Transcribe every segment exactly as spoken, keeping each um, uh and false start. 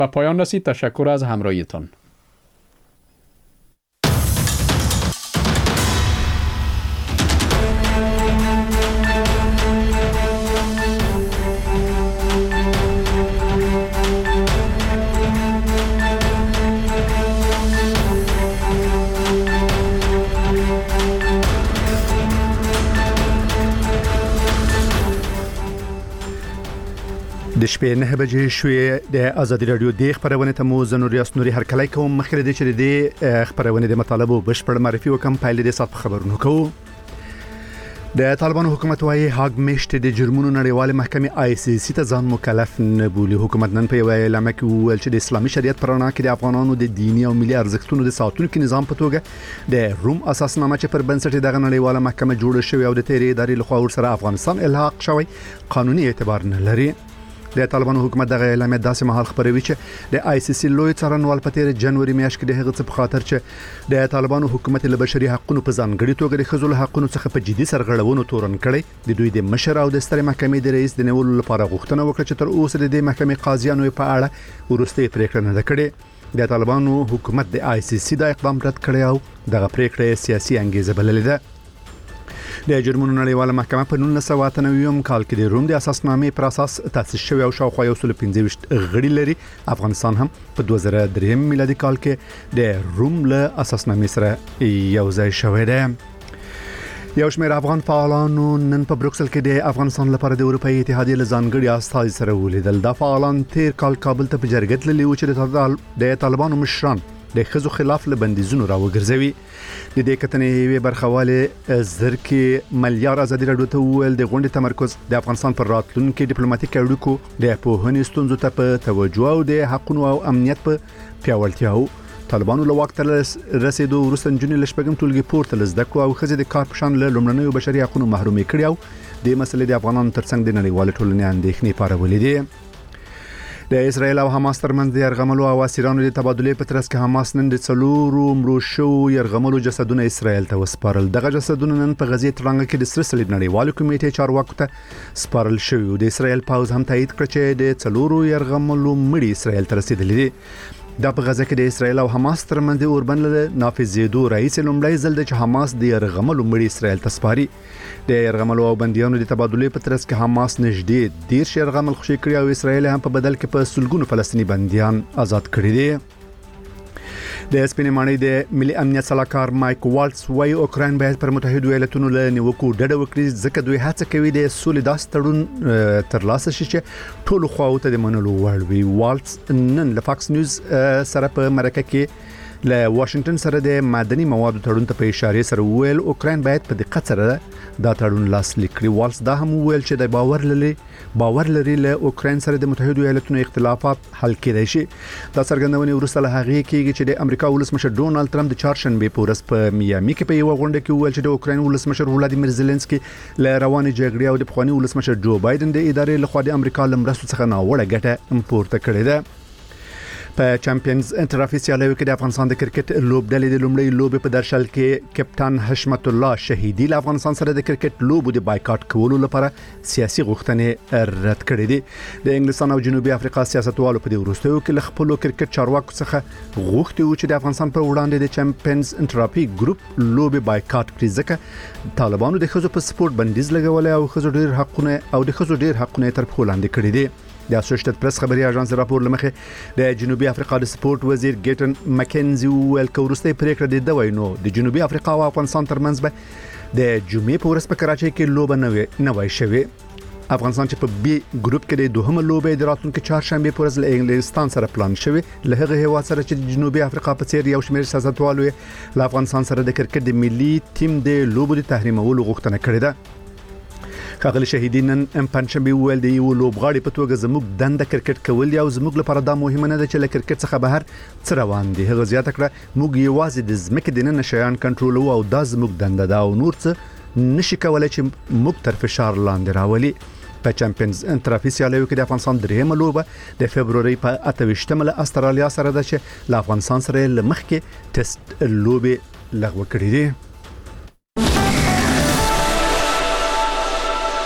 به پایان رسید. تشکر از همراهیتان. د شپې نه بجې شوې د آزادي رادیو د خبرونه ته مو زنور یاسنوري هر کله کوم مخکې د چې د خبرونه د مطالبه بشپړ معرفي وکم پایلې د سات خبرونو کوو. د طالبانو حکومت وايي هاګ میشت د جرمونو نړیواله محکمې آی سی سی ته ځان مکلف نه بولي. حکومت نن په اعلامیه کې وویل چې د اسلامي شریعت پر رڼا کې د افغانانو د دینی او ملي ارزښتونو د ساتونکو نظام په توګه د روم اساسنامه چې پر بنسټ دغه نړیواله محکمه جوړه شوې او د تیرې ادارې لخوا ورسره افغانستان الحاق شوی قانوني اعتبار نه لري. د طالبانو حکومت دغه اعلامیه داسې مهال خبروي چې د آی سی سی لوی څارنوال په تیر جنوري میاشت کې د هغه څه په خاطر چې د طالبانو حکومت له بشري حقوقو په ځانګړي توګه د خزل حقوقو څخه په جدي سرغړونو تورن کړي. د دوی د مشر او د ستر محکمې د رئیس د نیولو لپاره غوښتنه وکړه چې تر اوسه د محکمې قاضیانو په اړه ورسته پریکړه نه کړې. د طالبانو حکومت د آی سی سی د اقدام رد کړی او دغه پریکړه سیاسي انګیزه بللې ده. د جرمونو نړیواله محکمه په نولس سوه اته نوي کال کې د روم د اساسنامې پر اساس تاسیس شوی او شاوخوا یو سل پنځه ویشت غړي لري. افغانستان هم په دوه زره درې میلادي کال کې د روم له اساسنامې سره یو ځای شوی دی. یو شمېر افغان فعالانو نن په بروکسل کې د افغانستان لپاره د اروپאי اتحادیې له ځانګړي استازي سره ولیدل. دا فعالان تیر کال کابل ته په جرګه تللي و چې د طالبانو مشران د خزو خلاف له بندیزونو راوګرځوي. د دې کتنې وی برخواله زرکی ملیار ازادي رادیو ته ویل د غونډې تمرکز د افغانستان پر راتلونکو ډیپلوماټیک اړیکو د پوهنې ستونزو ته په توجه او د حقوقو او امنیت په پیاوړتیا طالبانو له وخت رسیدو وروسته جنې لشپګم ټولګي پورته لزدکو او خزې د کار پشان له لومړنیو بشري حقوقو محرومي کړي او د مسلې د افغانانو ترڅنګ د نړیوال ټولنې اندېښنې پارولې دي. د اسرایل او حماس ترمنځ د يرغملو او اسیرانو د تبادلې په ترڅ کې حماس نن د څلورو مړو شو يرغملو جسدونه اسرایل ته وسپارل. دغه جسدونه نن په غزې ترڅنګ کې د سره صلیب نړیوال کمیټې چارواکو ته سپارل شوی. د اسرایل پاوز هم تایید کړ چې د څلورو يرغملو مړي اسرایل ته رسیدلي دي. دا په غزه کې د اسرایل او حماس ترمنځ اوربند له نافذېدو رئیس لومړی ځل د حماس د يرغملو مړي اسرایل ته سپاري. د يرغملو او بنديانو د تبادلې په ترڅ کې حماس نږدې ډیر يرغمل خوشي کړی او اسرایل هم په بدل کې په سلګونو فلسطینی بنديان آزاد کړي دي. د سپینمانۍ د ملي امنیت صلاحکار مایک والټس وايي اوکراین باید پر متحده ایالاتونو له نیوکو ډډه وکړي ځکه دوی هڅه کوي د سولې داس تړون ترلاسه شي چې ټول خواو ته د منلو وړ وي. والټس نن له فاکس نیوز سره په مرکه کې له واشنگټن سره د معدني موادو تړون ته په اشاره سره ویل اوکراین باید په دقت سره دا تړون لاسلیک کړي. والټس دا هم ویل چې د باور لري باور لري له اوکراین سره د متحده ایالاتونو اختلافات حل کېدای شي. دا څرګندونه ورسره هغه کېږي چې د امریکا ولسمشر ډونالد ټرمپ د چهارشنبه په ورځ په میامي کې په یو غونډه کې ویل چې د اوکراین ولسمشر ولادیمیر زيلنسکي له روانې جګړې او د پخوانی ولسمشر جو بایدن د ادارې لخوا د امریکا لمرستو څخه ناوړه ګټه امپورټ کړې ده. په چمپionز انټرافي سیالیو کې د افغانستان د کرکټ لوبډلې د لومړۍ لوبې په درشل کې کپټان حشمت الله شهیدی له افغانستان سره د کرکټ لوبو د بایکاټ کولو لپاره سیاسي غوښتنې رد کړې دي. د انګلستان او جنوبي افریقا سیاستوالو په دې وروستیو کې له خپل کرکټ چارواکو څخه غوښتي و چې د افغانستان پر وړاندې د چمپionز انټرافي ګروپ لوبې بایکاټ کړي ځکه طالبانو د خزو په سپورت بندیز لګولې او خزو ډیر حقونه او د خزو ډیر حقونه تر پښو لاندې کړي دي. د اسوسییټډ پریس خبري اژانس راپور لمخې د جنوبي افریقا د سپورت وزیر ګیټن مکنزي ویل کورسته پریکړه د دوی نو د جنوبي افریقا او افغانستان ترمنځ به د جمعې په ورځ په کراچۍ کې لوبه نه وي نه وای شوی. افغانستان چې په بي ګروپ کې د دوهمه لوبې د راتلونکو چهارشنبه په ورځ له انګلستان سره پلان شوی له هغه هوا سره چې د جنوبي افریقا په څیر یو شمېر سیاستوالو له افغانستان سره د کرکټ د ملي ټیم د لوبو د تحریمولو غوښتنه کړې ده. خاغلی شهیدین نن پنځشنبه ویل دی یو لوبغاړي په توګه زموږ دنده کرکټ کول او زموږ لپاره دا مهمه نه ده چې له کرکټ څخه بهر څه روان دي. هغه زیاته کړه موږ یوازې د ځمکې د نن شیان کنټرولو او دا زموږ دنده ده او نور څه نشي کولای چې موږ تر فشار لاندې راولي. په چمپionز انټرافي سیالیو کې د افغانستان دریمه لوبه د فبرवरी په اته ویشتمه له استرالیا سره ده چې له افغانستان سره لمخکې ټیسټ لوبه لغوه کړې دي.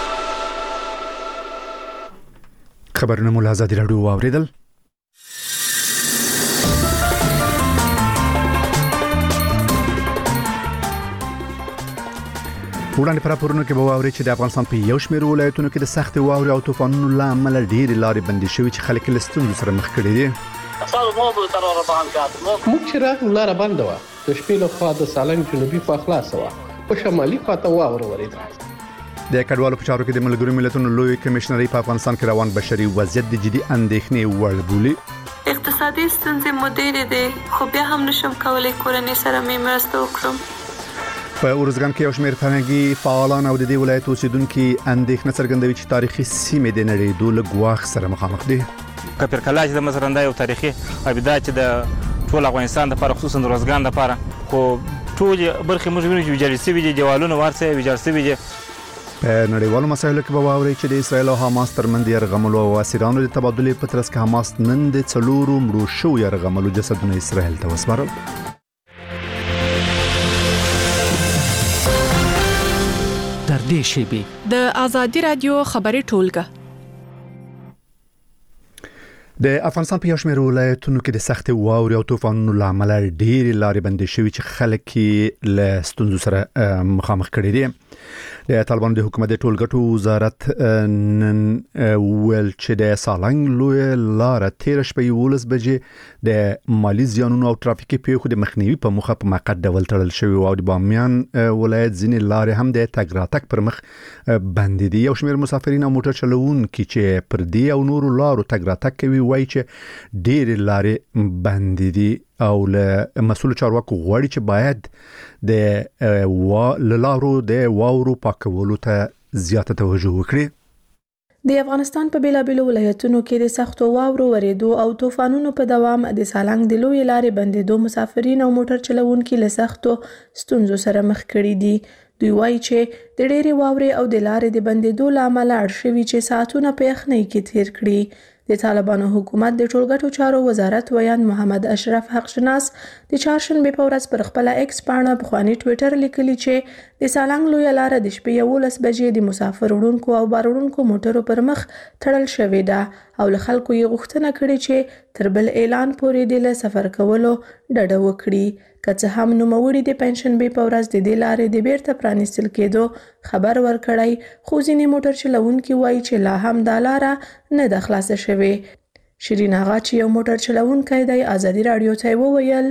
خبرونه مو له آزادي رادیو واوریدل. وړاندې پر راپورونو کې به واوري چې د افغانستان په یو شمېر ولایتونو کې د سخت واورې او طوفانونو له امله ډېرې لارې بندې شوې چې خلک له ستونزو سره مخ کړي دي. موږ چې راغلو لاره بنده وه، د شپې له خوا د سالنګ جنوبي خوا خلاصه وه، په شمالي خوا ته واوره ورېده. د کډوالو په چارو کې د ملګرو ملتونو لوی کمشنري په افغانستان کې روان بشري وضعیت د جدي اندېښنې وړ بولي. اقتصادي ستونزې مو ډېرې دي، خو بیا هم نشم کولی کورنۍ سره مې مرسته وکړم. په ارزګان کې یو شمېر فرهنګي فعالان او د دې ولایت اوسیدونکو اندېښنه څرګندوي چې تاریخي سیمې د نړیدو له ګواښ سره مخامخ دي. کپر کلاج د مزرنده یو تاریخي ابدا چې د ټول افغانستان لپاره خصوصا د ارزګان لپاره خو ټول برخې موږ وینو چې ویجاړ شوي دي، دیوالونه ورسره ویجاړ شوي دي. په نړیوالو مسایلو کې به واوري چې د اسرایل او حماس ترمنځ یرغملو او اسیرانو د تبادلې په ترڅ کې حماس نن د څلورو مړو شو یرغملو جسدونه اسرایل ته وسپارل. در دې شیبې د آزادي رادیو خبري ټولګه. د افغانستان په یو شمېر ولایتونو کې د سخت واورې او طوفانونو له امله ډېرې لارې بندې شوې چې خلک یې له ستونزو سره مخامخ کړي دي. د طالبانو د حکومت د ټولګټو وزارت نن ویل چې د سالنګ لوی لار تیر شپه یولس بجې د مالی زیانونو او ترافیکي پیښو د مخنیوي په موخه په موقت ډول تړل شوی او د بامیان ولایت ځینې لارې هم د تګ راتګ پر مخ بندې دي. یو شمېر مسافرین او موټر چلوونکي چې پر دې او نورو لارو تګ راتګ کوي وایي چې ډېرې لارې بندې دي او له مسؤل چارواکو غواړي چې باید د وا لارو د واورو پاکولو ته زیاته توجه وکړي. د افغانستان په بیلابیلو ولایتونو کې د سختو واورو ورېدو او طوفانونو په دوام د سالنګ د لوی لارې بندېدو مسافرین او موټر چلوونکي له سختو ستونزو سره مخ کړي دي. دوی وایي چې د ډېرې واورې او د لارې د بندېدو له امله اړ شوي چې ساعتونه په یخنۍ کې تیر کړي. د طالبانو حکومت د ټولګټو چارو وزارت ویان محمد اشرف حقشناس د چهارشنبې په ورځ پر خپل ایکس پاڼه پخوانی ټویټر لیکلی چې د سالنګ لوی لار د شپې یولس بجې د مسافر وړونکو او بار وړونکو موټرو پر مخ تړل شوې ده او له خلکو یې غوښتنه کړې چې تر بل اعلان پورې د له سفر کولو ډډه وکړي. که څه هم نوموړي د پنځشنبې په ورځ د دې لارې د بیرته پرانیستل کېدو خبر ورکړی، خو ځینې موټر چلوونکي وایي چې لا هم دا لاره نه ده خلاصه شوې. شیرین آغا چې یو موټر چلوونکی دی آزادي رادیو ته وویل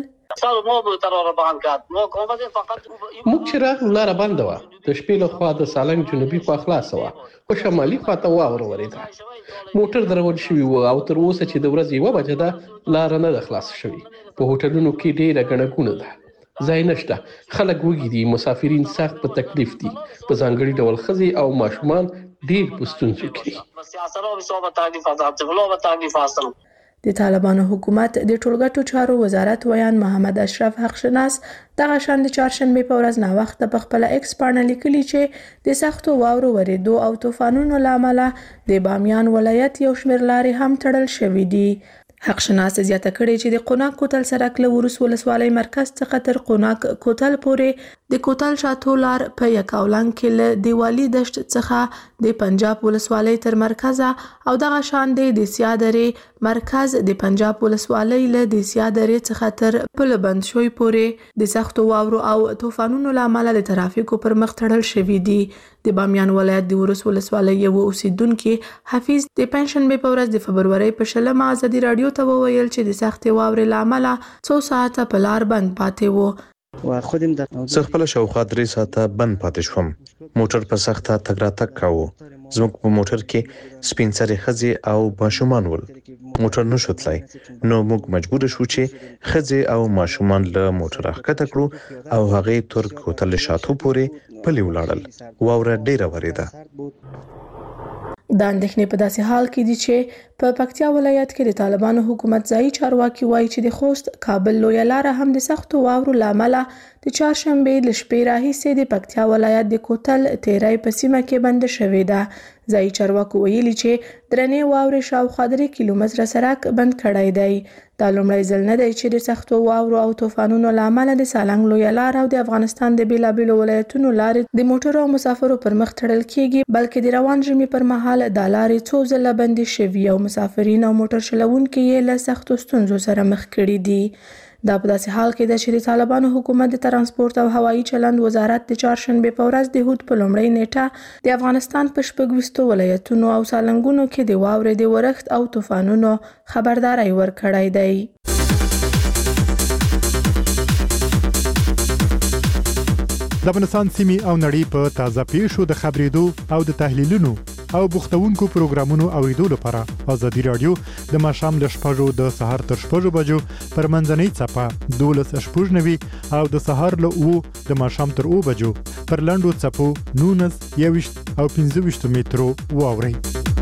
موږ چې راغلو لاره بنده وه، د شپې له خوا د سالنګ جنوبي خوا خلاصه وه، په شمالي خوا ته واوره ورېده. موټر درول شوي وو او تر اوسه چې د ورځې یوه بجه ده لاره نه ده خلاصه شوې. په هوټلونو کې ډېره ګڼه ګوڼه ده، ځای نشته، خلک وږي دي، مسافرین سخت په تکلیف دي، په ځانګړي ډول ښځې او ماشومان ډېر په ستونزو کې دي. د طالبانو حکومت د ټولګټو چارو وزارت ویان محمد اشرف حقشناس دغه شان د چهارشنبې په ورځ ناوخته په خپل ایکس پاڼه لیکلي چې د سختو واورو ورېدو او طوفانونو له امله د بامیان ولایت یو شمېر لارې هم تړل شوي دي. حقشناس زیاته کړې چې د قوناک کوتل سرک له ورس ولسوالۍ مرکز څخه تر قوناک کوتل پورې د کوتل شاتو لار په یکاولنګ کې له دیوالي دشت څخه د پنجاب ولسوالۍ تر مرکزه او دغه شان د سیادرې مرکز د پنجاب ولسوالۍ له د سیادرې څخه تر پل بند شوی پورې د سختو واورو او طوفانونو له امله د ترافیکو پر مخ تړل شوي دي. د بامیان ولایت د ورس ولسوالۍ یو اوسیدونکي حفیظ د پنځشنبې په ورځ د فبرورۍ په شلمه آزادي رادیو ته وویل چې د سختې واورې له امله څو ساعته په لار بند پاتې وو. زه خپل شاوخوا درې ساعته بند پاتې شوم. موټر په سخته تګ راتګ کاوه. زموږ په موټر کې سپین سرې ښځې او ماشومان ول. موټر نشو تلای نو موږ مجبور شو چې ښځې او ماشومان له موټره ښکته کړو او هغې تر کوتل شاتو پورې پلي ولاړل. واوره ډېره ورېده. دا اندېښنې په داسې حال کې دي چې په پکتیا ولایت کې د طالبانو حکومت ځایي چارواکي وایي چې د خوست کابل لویه لاره هم د سختو واورو له امله د چهارشنبې له شپې راهیسې د پکتیا ولایت د کوتل تیری په سیمه کې بنده شوې ده. ځایي چارواکو ویلي چې درنې واورې شاوخوا درې کیلومتره سرک بند کړی دی. دا لومړی ځل نه دی چې د سختو واورو او طوفانونو له امله د سالنګ لویه لار او د افغانستان د بیلابیلو ولایتونو لارې د موټرو او مسافرو پر مخ تړل کیږي، بلکې د روان ژمي پر مهال دا لارې څو ځله بندې شوي او مسافرین او موټر چلوونکي یې له سختو ستونزو سره مخ کړي دي. دا په داسې حال کې ده چې د طالبانو حکومت د ترانسپورت او هوایي چلند وزارت د چهارشنبې په ورځ د هود په لومړۍ نیټه د افغانستان په شپږ ویشتو ولایتونو او سالنګونو کې د واورې د ورښت او طوفانونو خبرداري ورکړی دی. د افغانستان سیمې او نړۍ په تازه پیښو د خبرېدو او د تحلیلونو او بوختونکو پروګرامونو اوریدو لپاره ازادي رادیو د ماښام له شپږو د سهار تر شپږو بجو پر منځنۍ څپه دولس شپږ نوي او د سهار له اوو د ماښام تر اوو بجو پر لنډو څپو نولس یوویشت او پنځه ویشت مترو واورئ.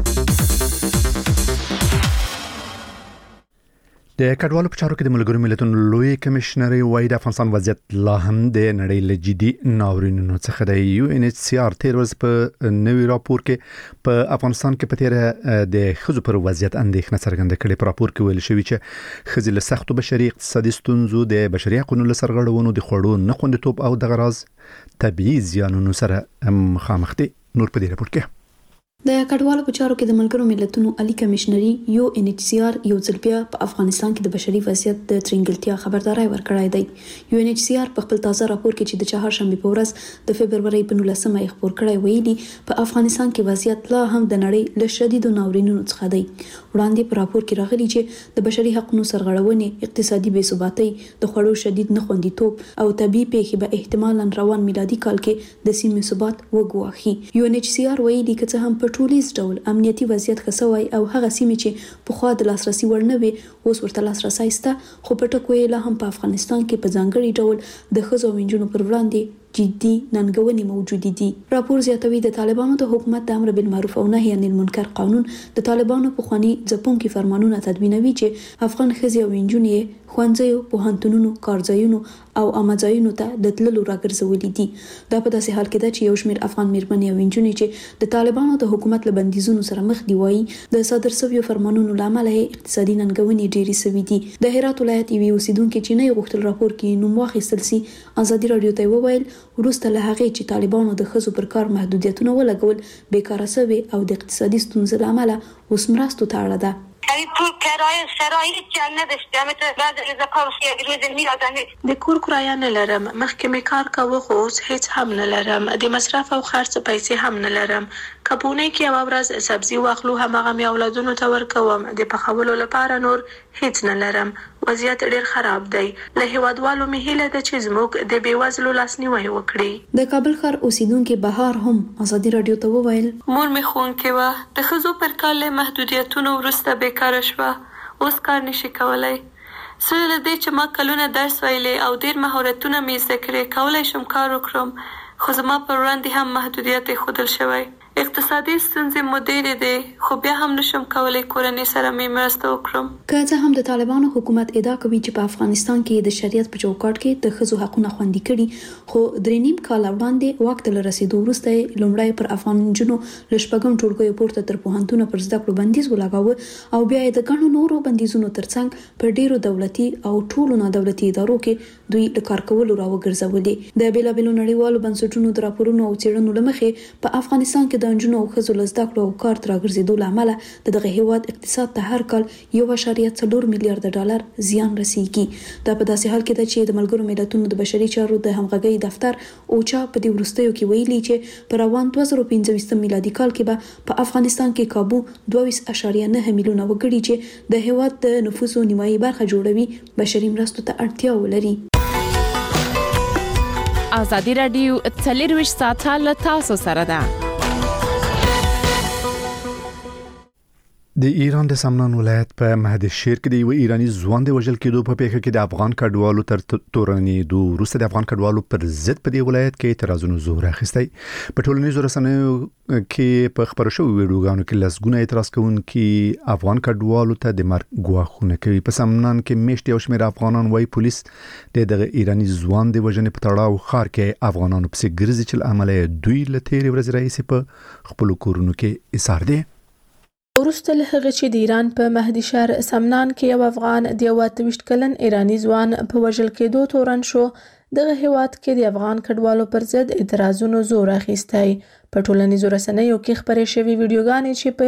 د کډوالو په چارو کې د ملګرو ملتونو لوی کمشنر وایي د افغانستان وضعیت لا هم د نړۍ له جدي ناورینونو څخه دی. یو ان ایچ سی آر تیر ورځ په نوي راپور کې په افغانستان کې په تیر د ښځو پر وضعیت اندېښنه څرګنده کړې. په راپور کې ویل شوی چې ښځې له سختو بشري اقتصادي ستونزو د بشري حقوقو له سرغړونو د خوړو نه خوندیتوب او د غراض طبيعي زیانونو سره مخامخ دي. نور په دې راپور کې د کډوالو په چارو کې د ملګرو ملتونو عالی کمشنري یو ان ایچ سی آر یو ځل بیا په افغانستان کې د بشري وضعیت د ترنګلتیا خبرداري ورکړای دی. یو ان ایچ سی آر په خپل تازه راپور کې چې د چهارشنبه په ورځ د فبرवरी په نولسمه یې خپور کړی ویلي په افغانستان کې وضعیت لا هم د نړۍ له شدیدو ناورینونو څخه دی. وړاندې په راپور کې راغلي چې د بشري حقوقو سرغړونې، اقتصادي بې ثباتۍ، د خوړو شدید نه خوندیتوب او طبي پیښې به احتمالاً روان میلادي کال کې د سیمې ثبات وګواښي. یو ان ایچ سی آر ویلي که څه هم په ټولیز ډول امنیتي وضعیت ښه شوی او هغه سیمې چې په خوا د لاسرسي وړ نه وي اوس ورته لاسرسی شته، خو په ټکو یې لا هم په افغانستان کې په ځانګړي ډول د ښځو او نجونو پر وړاندې جدي ننګونې موجودې دي. راپور زیاتوي د طالبانو د حکومت د امر بالمعروف او نهي عن المنکر قانون د طالبانو پخواني ځپونکي فرمانونه تدوینوي چې افغان ښځې او نجونې ښوونځیو، پوهنتونونو، کارځایونو او عامه ځایونو ته د تللو راګرځولي دي. دا په داسې حال کې ده چې یو شمېر افغان میرمنې او نجونې چې د طالبانو د حکومت له بندیزونو سره مخ دي وایي د صادر شویو فرمانونو له امله یې اقتصادي ننګونې ډېرې شوي دي. د هرات ولایت یوې اوسیدونکې چې نه یې غوښتل راپور کې نوم واخیستل سي ازادي راډیو ته وویل وروسته له هغې چې طالبانو د ښځو پر کار محدودیتونه ولګول بیکاره شوې او د اقتصادي ستونزو له امله اوس مرستو ته اړه ده. د کور کرایه نه لرم، مخکې مې کار کاوه خو اوس هیڅ هم نه لرم، د مصرف او خرڅ پیسې هم نه لرم. که په اونۍ کې یوه ورځ سبزي واخلو هماغه مې اولادونو ته ورکوم، د پخولو لپاره نور هیڅ نه لرم. وضعیت ډیر خراب دی. له هیوادوالو مې هیله ده چې زموږ د بېوزلو لاسنیوی وکړي. د کابل ښار اوسیدونکي بهار هم ازادي راډیو ته وویل مور مې ښوونکې وه، د ښځو پر کار له محدودیتونو وروسته بیکاره شوه، اوس کار نشي کولی. سره له دې چې ما کلونه درس ویلی او ډیر مهارتونه مې زده کړي، کولی شم کار وکړم، خو زما پر وړاندې هم محدودیت ایښودل شوی. اقتصادي ستونزې مو ډېرې دي، خو بیا هم نشم کولی کورنۍ سره مې مرسته وکړم. که څه هم د طالبانو حکومت ادعا کوي چې په افغانستان کې د شریعت په چوکاټ کې د ښځو حقونه خوندي کړي، خو درې نیم کال وړاندې واک ته له رسېدو وروسته یې لومړی پر افغان نجونو له شپږم ټولګیو پورته تر پوهنتونه پر زده کړو بندیز ولګاوه او بیا یې د ګڼو نورو بندیزونو ترڅنګ په ډېرو دولتي او ټولو نادولتي ادارو کې دوی له کار کولو راوګرځولې. د بېلابېلو نړیوالو بنسټونو د راپورونو او څېړنو له مخې په افغانستان کې د نجونو او ښځو له زده کړو او کار ته راګرځېدو له امله د دغه هېواد اقتصاد ته هر کال یو اعشاریه څلور میلیارده ډالر زیان رسیږي. دا په داسې حال کې ده چې د ملګرو ملتونو د بشري چارو د همغږۍ دفتر اوچا په دې وروستیو کې ویلي چې په روان دوه زره پنځه ویشتم میلادي کال کې به په افغانستان کې کابو دوه ویشت اعشاریه نه میلیونه وګړي چې د هېواد د نفوسو نیمایي برخه جوړوي بشري مرستو ته اړتیا ولري. ازادي راډیو څلرویشت ساعته له تاسو سره ده. د ایران د سمنان ولایت په مهد شیر کې د یو ایرانی ځوان د وژل کېدو په پیښه کې د افغان کډوالو تر تورنېدو وروسته د افغان کډوالو پر ضد په دې ولایت کې اعتراضونو زور اخیستی. په ټولنیزو رسنیو کې په خبرو شویو ویډیوګانو کې لسګونه اعتراض کوونکي افغان کډوالو ته د مرګ ګواښونه کوي. په سمنان کې میشت یو شمېر افغانان وايي پولیس د دغه ایرانی ځوان د وژنې په تړاو ښار کې افغانانو پسې ګرځي چې له امله دوی له تېرې ورځې راهیسې په خپلو کورونو کې ایسار دي. وروسته له هغه چې د ایران په مهدي شهر سمنان کې یو افغان د یو اته ویشت کلن ایرانی ځوان په وژل کېدو تورن شو، دغه هیواد کې د افغان کډوالو پر ضد اعتراضونو زور اخیستی. په ټولنیزو رسنیو کې خپرې شوې ویډیوګانې چې په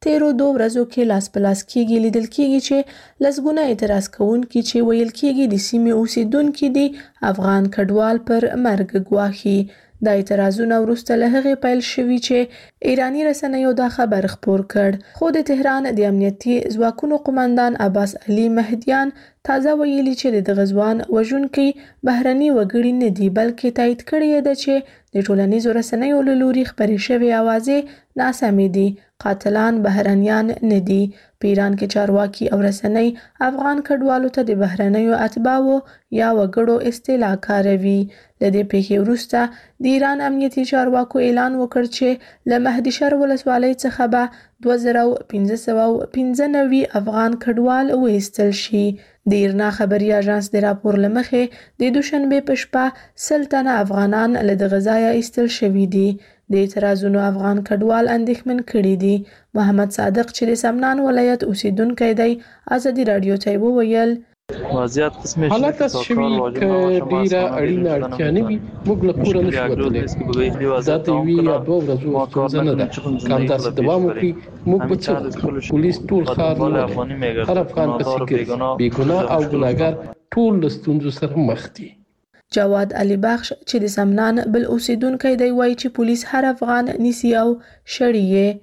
تیرو دوه ورځو کې لاس په لاس کېږي لیدل کېږي چې لسګونه اعتراض کوونکي چې ویل کېږي د سیمې اوسیدونکي دي افغان کډوال پر مرګ ګواښي. دا اعتراضونه وروسته له هغې پیل شوي چې ایرانی رسنیو دا خبر خپور کړ. خو د تهران د امنیتي ځواکونو قومندان عباس علي مهدیان تازه ویلي چې د دغه ځوان وژونکي بهرني وګړي نه دي بلکې تایید کړی ده چې د ټولنیزو رسنیو له لوري خپرې شوې اوازې ناسمې دي. قاتلان بهرنیان نه دي. په ایران کې چارواکي او رسنۍ افغان کډوالو ته د بهرنیو اتباعو یا وګړو اصطلاح کاروي. له دې پیښې وروسته د ایران امنیتي چارواکو اعلان وکړ چې له مهدیشر ولسوالۍ څخه به دوه زره پنځه سوه پنځه نوي افغان کډوال وایستل شي. د ایرنا خبري اژانس د راپور له مخې د دوشنبې په شپه سل تنه افغانان له دغه ځایه ایستل شوي دي. د اعتراضونو افغان کډوال اندېښمن کړي دي. محمد صادق چې د سمنان ولایت اوسیدونکی دی ازادي راډیو ته وویل حالات داسې شوي که ډېره اړینه اړتیا نه وي موږ له کوره نشو وتلی. دا د یوې یا دوه ورځو ستونزه نه ده. که همداسې دوام وکړي موږ به څه وکړو. پولیس ټول ښار نیولی. هر افغان پسې ګرځي. بېګناه او ګناهګار ټول له ستونزو سره مخ دي. جواد علي بخش چې د سمنان بل اوسیدونکی دی وایي چې پولیس هر افغان نیسي او شړي یې.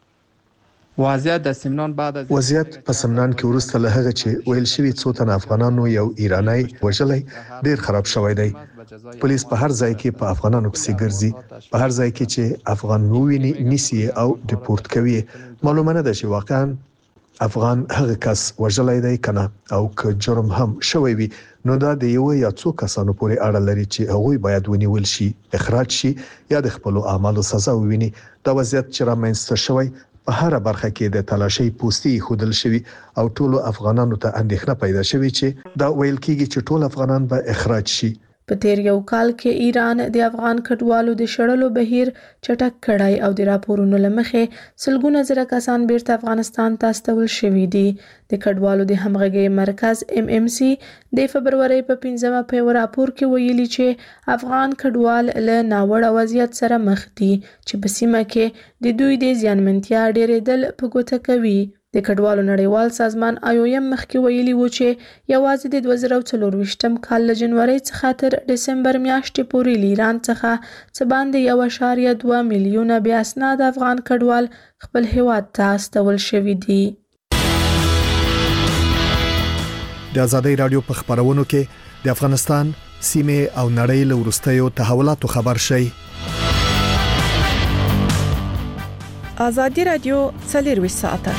وضعیت د سمنان بعد از وضعیت په سمنان کې ورسته له هغه چې ویل شوی څو تن افغانانو یو ایرانی وژلای ډیر خراب شوی دی. پولیس په هر ځای کې په افغانانو پسې ګرځي. په هر ځای کې چې افغان وویني نیسي او ډیپورت کوي. معلومه نه ده چې واقعا افغان هغه کس وژلای دی کنه او که جرم هم شوی وي نو دا د یو یا څو کسانو پورې اړه لري چې هغوی باید ونیول شي، اخراج شي یا د خپل اعمالو سزا وویني. دا وضعیت چې رامنځته شوی په هر برخه کې د تلاشي پوسټي خودل شوی او ټول افغانانو ته اندېښنه پیدا شوی چې دا ویل کېږي چې ټول افغانان به اخراج شي. په تیر یو کال کې ایران د افغان کډوالو د شړلو بهیر چټک کړای او د راپورونو لمخې سلګونه زره کسان بیرته افغانستان ته استول شوي دي. د کډوالو د همغږي مرکز ام ام سي د فبرورۍ په پنځمه په یو راپور کې ویلي چې افغان کډوال له ناوړه وضعیت سره مخ دي چې په سیمه کې د دوی د زیانمنتیا ډېرېدل په ګوته کوي. د کډوالو نړیوال سازمان آی او ایم مخکې ویلي و چې یوازې د دوه زره څلرویشتم کال له جنورۍ څخه تر ډسمبر میاشتې پورې له ایران څخه څه باندې یو اعشاریه دوه میلیونه بې اسناده افغان کډوال خپل هیواد ته استول شوي دي. د ازادي رادیو په خبرونو کې د افغانستان سیمه او نړۍ له وروستیو تحولاتو خبر شي. ازادي رادیو څلرویشت ساعته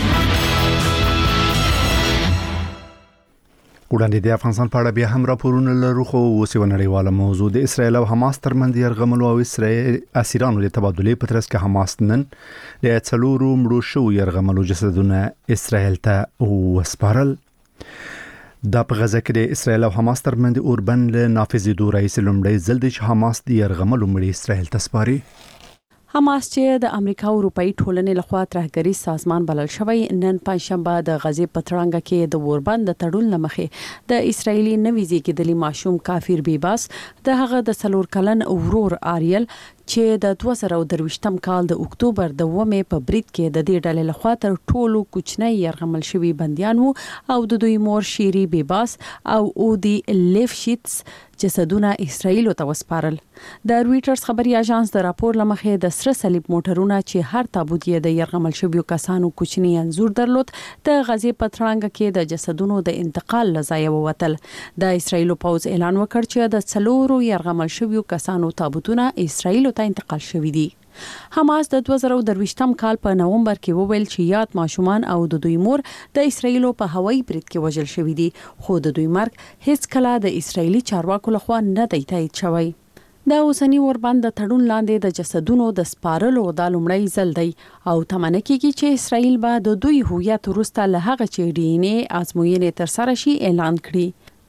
وړاندې د افغانستان په اړه بیا هم راپورونه لرو خو اوس یو نړیواله موضوع د اسرایل او حماس ترمنځ یرغمل او اسرایل اسیرانو د تبادلې په ترڅ کې حماس نن د څلورو مړو شو یرغمل جسدونه اسرایل ته وسپارل. دا په غزه کې د اسرایل او حماس ترمنځ اوربن له نافذېدو رئیس لومړی ځل د حماس د یرغمل مړي اسرایل ته سپاري. حماس چې د امریکا او اروپאי ټولنې لخوا ترهګری سازمان بلل شوی نن پنځشنبه د غزې پترانګه کې د اوربن د تړون لمخې د اسرایلی نوي زیږیدلي ماشوم کافر بیباس د هغه د څلور کلن ورور آریل چې د دوه زره درویشتم کال د اکتوبر د اوومې په برید کې د دې ډلې لخوا تر ټولو کوچنی یرغمل شوی بندیان وو او د دوی مور شيري بیباس او اودي لیفشیتس جسدونه اسرائیل ته وسپارل. د رويټرز خبري اژانس د راپور لمخې د سره صلیب موټرونه چې هر تابوت یې د یرغمل شویو کسانو کوچنی انزور درلود د غزې پترانګه کې د جسدونو د انتقال لځای ووتل. د اسرائیل پوز اعلان وکړ چې د څلورو یرغمل شویو کسانو تابوتونه اسرائیل ته انتقال شوي دي. حماس د دوه زره درویشتم کال په نومبر کې وویل چې یاد ماشومان او د دوی مور د اسرائیل په هوایي برید کې وژل شوي دي خو د دوی مرګ هیڅ کله د اسرائیلي چارواکو لخوا نه دی تایید شوی. د اوسنی اوربن د تړون لاندې د جسدونو د سپارلو د لومړی ځل دی او تمنه کیږي چې اسرائیل به د دوی هویت وروسته له هغه چې ډي ان اے ازموینې تر سره شي اعلان کړي.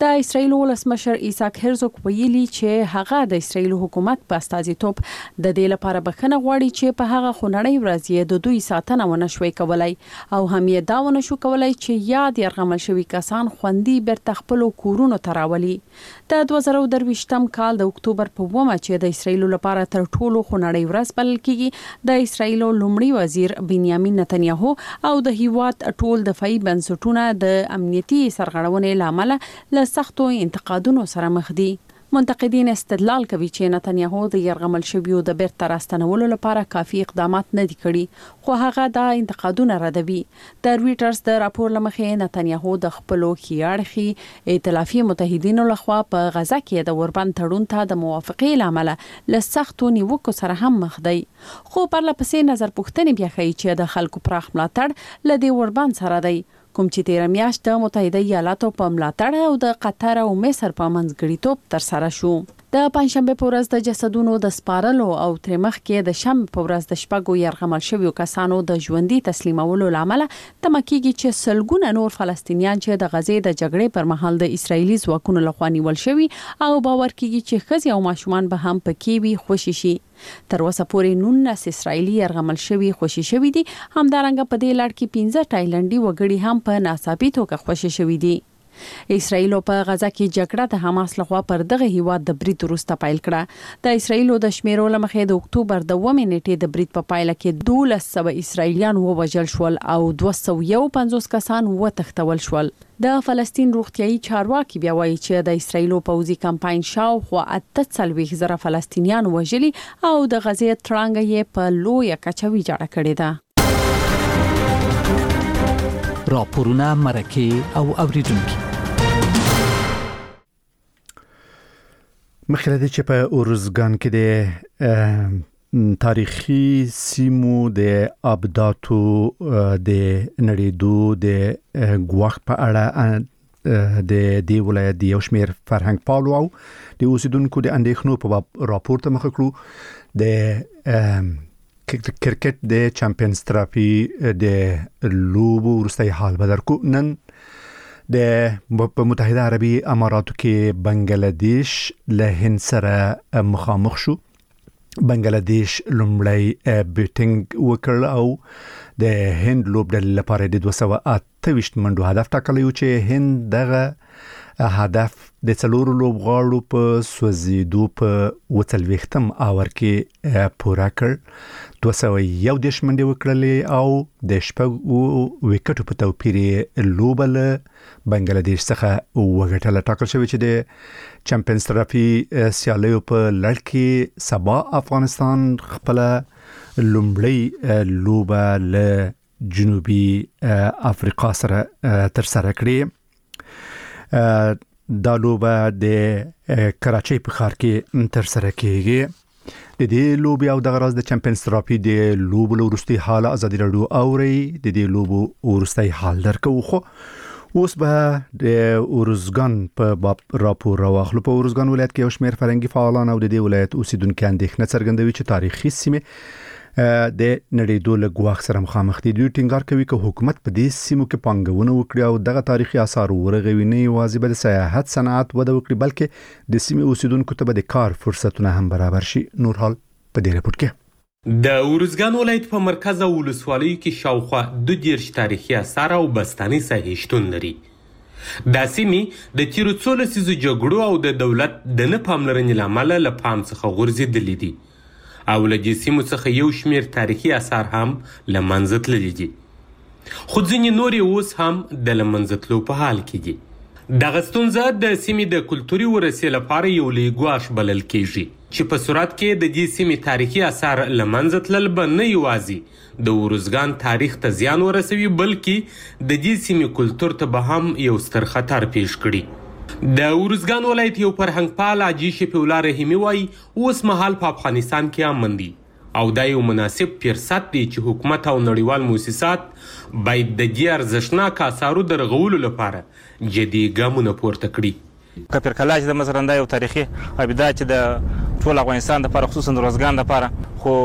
د اسرایل ولسمشر ایساک هرزوګ ویلي چې هغه د اسرایل حکومت په استازیتوب د دې لپاره بخښنه غواړي چې په هغه خونړۍ ورځ یې د دوی ساتنه ونه شوی کولای او هم یې دا ونه شو کولای چې یاد یرغمل شوي کسان خوندي بیرته خپل کورونو ته راولي. د دوه زره درویشتم کال د اکتوبر په اوومه چې د اسرایل لپاره تر ټولو خونړۍ ورځ بلل کېږي، د اسرایل لومړي وزیر بنیامین نتنیاهو او د هیواد ټول دفاعي بنسټونه د امنیتي سرغړونې لامل له سختو انتقادونو سره مخ دي. منتقدین استدلال کوي چې نتنیاهو د يرغمل شویو د بیرته راستنولو لپاره کافي اقدامات نه دي کړي، خو هغه دا انتقادونه ردوي. د رويټرز د راپور لمخې نتنیاهو د خپلو خيارخي ائتلافي متحدینو لخوا په غزا کې د اوربند تړون ته د موافقې لامل له سختو نیوکو سره هم مخ دی. خو پرلپسې نظر پوښتنې بیا ښیي چې د خلکو پراخ ملاتړ له دې اوربند سره دی، کوم چې تیر میاشت د متحده ایالاتو په ملاتړ او د قطر او مصر په منځګړیتوب تر سره شو. د پنځشنبه په ورځ د جسدونو د سپارلو او تر مخ کې د شنبه په ورځ د شپږو يرغمل شویو کسانو د ژوندۍ تسلیمولو لامل تمکیږي چې سلګونه نور فلسطینیان چې د غزې د جګړې پر مهال د اسرایلی ځواکونو لخوا نیول شوي او باور کیږي چې ښځې او ماشومان به هم پکې وي خوشي شي. تر اوسه پورې نونس اسرایلی يرغمل شوي خوشي شوي دي، همدارنګه په دې لړ کې پنځه تایلندي وګړي هم په ناڅاپي توګه خوشي شوي دي. اسرایل په غزا کې جګړه د حماس لخوا پر دغه هیواد د برید وروسته پیل کړه. د اسرایل د شمیرو لمخې د اکتوبر د اوومې نیټې د برید په پایله کې دولس سوه اسرایلیان ووژل شول او دوه سوه یو پنځوس کسان وتښتول شول. د فلسطین روغتیايي چارواکي بیا وایي چې د اسرایل پوځي کمپاین شاوخوا اته څلوېښت زره فلسطینیان وژلي او د غزې ترانګه یې په لویه کچه ویجاړه کړې ده. راپورونه مرکه او اوریدونکو مخکې د چې په اورزګان کې د تاریخي سیمو د ابداتو د نړیدو د غواخ په اړه د دې ولایت د یو شمېر فرهنګ پالو او د اوسیدونکو د اندېښنو په راپور ته مخ کړو. د کرکټ د چمپیونز ترافي د لوبو وروستۍ حال بدرکو. نن د متحده عربي اماراتو کې بنگلاديش له هند سره مخامخ شو. بنگلاديش لومړی بیټینګ وکړ او د هند لوبډلې لپاره د دوه سوه اته ویشت منډو هدف ټاکلی و چې هند دغه هدف د څلورو لوبغاړو په سوځېدو په اووه څلوېښتم اوور کې پوره کړ. دوه سوه یو دېرش منډې وکړلې او د شپږو ویکټو په توپیر یې لوبه له بنگلاديش څخه وګټله. ټاکل شوی چې د چمپیونز ترافي سیالیو په لړ کې سبا افغانستان خپله لومړی لوبه له جنوبي افریقا سره ترسره کړي. دا لوبه د کراچۍ په ښار کې ترسره کیږي. د دې لوبې او دغه راز د چمپیونز ترافي د لوبو وروستي حال ازادي راډیو اوري د دې لوبو وروستي حال درکو. خو اوس به د اورزګان په باب راپور راوخلو. په اورزګان ولایت کې یو شمېر فرهنګي فعالان او د دې ولایت اوسیدونکو اندېښنه څرګندوي چې تاریخي سیمه د نړیدو له ګواښ سره مخامخ دي. دوی ټینګار کوي چې حکومت په دې سیمو کې پانګونه وکړي او دغه تاریخي آثار ورغوي، نه یوازې به د سیاحت صنعت وده وکړي بلکې د سیمې اوسیدونکو ته به د کار فرصتونه هم برابر شي. نور حال په دې راپور کې د اورزګان ولایت په مرکز او ولسوالیو کې شاوخوا دوه دېرش تاریخي آثار او بستاني ساحې شتون لري. دا سیمې د تیرو څو لسیزو جګړو او د دولت د نه پاملرنې له امله له پام څخه غورځېدلې دي او له دې سیمو څخه یو شمېر تاریخي آثار هم له منځه تللي دي، خو ځینې نور اوس هم د له منځه تلو په حال کې دي. دغه ستونزه د سیمې د کلتوري ورثې لپاره یو لوی ګواښ بلل کېږي چې په صورت کې د دې سیمې تاریخي آثار له منځه تلل به نه یوازې د اورزګان تاریخ ته زیان ورسوي بلکې د دې سیمې کلتور ته به هم یو ستر خطر پیښ کړي. د اورزګان ولایت یو فرهنګ پال حاجي شفیع الله رحیمي وایي اوس مهال په افغانستان کې امن دي او دا یو مناسب فرصت دی چې حکومت او نړیوال مؤسسات باید د دې ارزښتناک آثارو د رغولو لپاره جدي ګامونه پورته کړي. کپر کلاج د مزرنده یو تاریخي ابدا چې د ټول افغانستان لپاره خصوصا د روزګان لپاره خو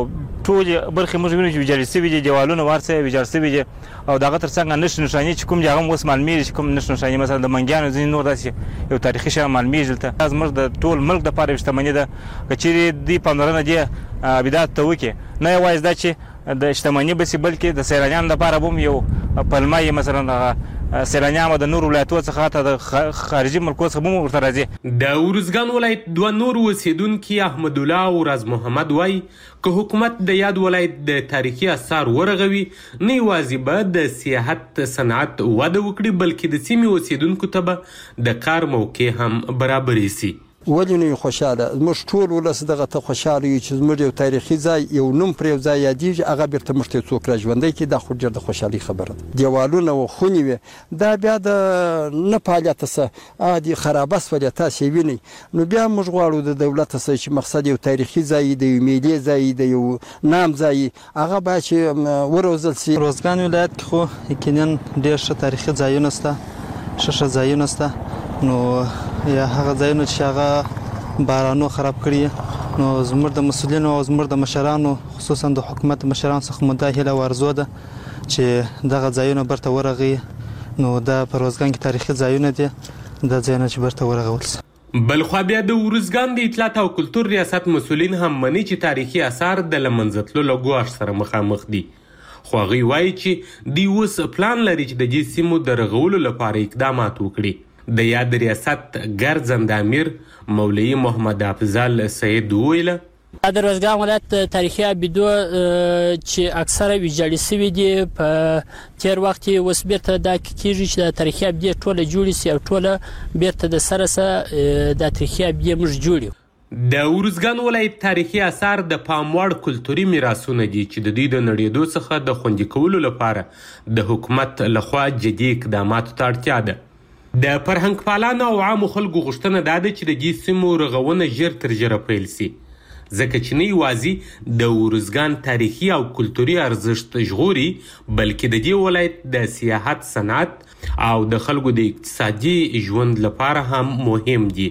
ټول برخې موږ وینو چې ویجاړې شوي دي، دیوالونه ورڅه ویجاړ شوي دي او د هغه تر څنګ نښې نښانې چې کوم دي هغه هم اوس معلومېږي چې کوم نښې نښانې مثلا د منګیانو ځینې نور داسې یو تاریخي شیان معلومېږي دلته. دا زموږ د ټول ملک دپاره یوه شتمني ده که چیرې دوی پاملرنه دې عباداتو ته وکړي، نه یوازې دا چې د شتمني بسې بلکې د سیلانیانو لپاره به هم یو پلمه یې مثلا دغه سیلانیان به د نورو ولایتونو څخه حتی د خارجي ملکونو څخه به هم ورته راځي. د ارزګان ولایت دوه نور اوسېدونکي احمدالله او راز محمد وایي که حکومت د یاد ولایت د تاریخي اثار ورغوي نه یوازې به د سیاحت صنعت وده وکړي بلکې د سیمې اوسېدونکو ته به د کار موقع هم برابرې سي. ولې نه خوشاله موږ ټول ولس دغه ته خوشاله یو چې زموږ یو تاریخي ځای یو نوم پر یو ځای یادېږي هغه بیرته موږ ته څوک را ژوندی کړي دا خو ډېر د خوشحالۍ خبره ده. دیوالونه و خونې وې دا بیا د نه فعالیته څه عادي خرابه سولې تاسې وینئ نو بیا موږ غواړو د دولت څخه چې مقصد یو تاریخي ځای د یو ملي ځای د یو نام ځای هغه باید چې وروزل سي. روزګان ولایت کې خو یقینا ډېر ښه تاریخي ځایونه شته، ښه ښه ځایونه شته نو یا هغه ځایونه چې هغه بارانو خراب کړي نو زموږ د مسؤلینو او زموږ د مشرانو خصوصا د حکومت مشرانو څخه مو دا هیله او ارزو ده چې دغه ځایونه برته ورغي نو دا په روزګان کې تاریخي ځایونه دي دا ځایونه چې برته ورغول سي. بلخوا بیا د ارزګان د اطلاعات او کلتور ریاست مسؤلین هم مني چې تاریخي اثار د له منځه تللو له ګواښ سره مخامخ دي، خو هغوی وایي چې دوی اوس پلان لري چې د دې سیمو د رغولو لپاره اقدامات وکړي. د یاد ریاست ګرځنده امیر مولوي محمد افضل سید وویله د روزګان ولایت تاریخي ابیدو چې اکثره ویجاړې شوي دي په تیر وخت کې اوس بیرته دا کېږي چې د تاریخي ابیدې ټوله جوړې شي او ټوله بیرته د سره سره د تاریخي ابیدې موږ جوړ یو. د ارزګان ولایت تاریخي اثار د پام وړ کلتوري میراثونه دي چې د دوی د نړېدو څخه د خوندي کولو لپاره د حکومت لخوا جدي اقداماتو ته اړتیا ده. د فرهنګ پالانو او عامو خلکو غوښتنه دا ده چې د دې سیمو رغونه ژر تر ژره پیل سي ځکه چې نه یوازې د ارزګان تاریخي او کلتوري ارزښت ژغوري بلکې د دې ولایت د سیاحت صنعت او د خلکو د اقتصادي ژوند لپاره هم مهم دي.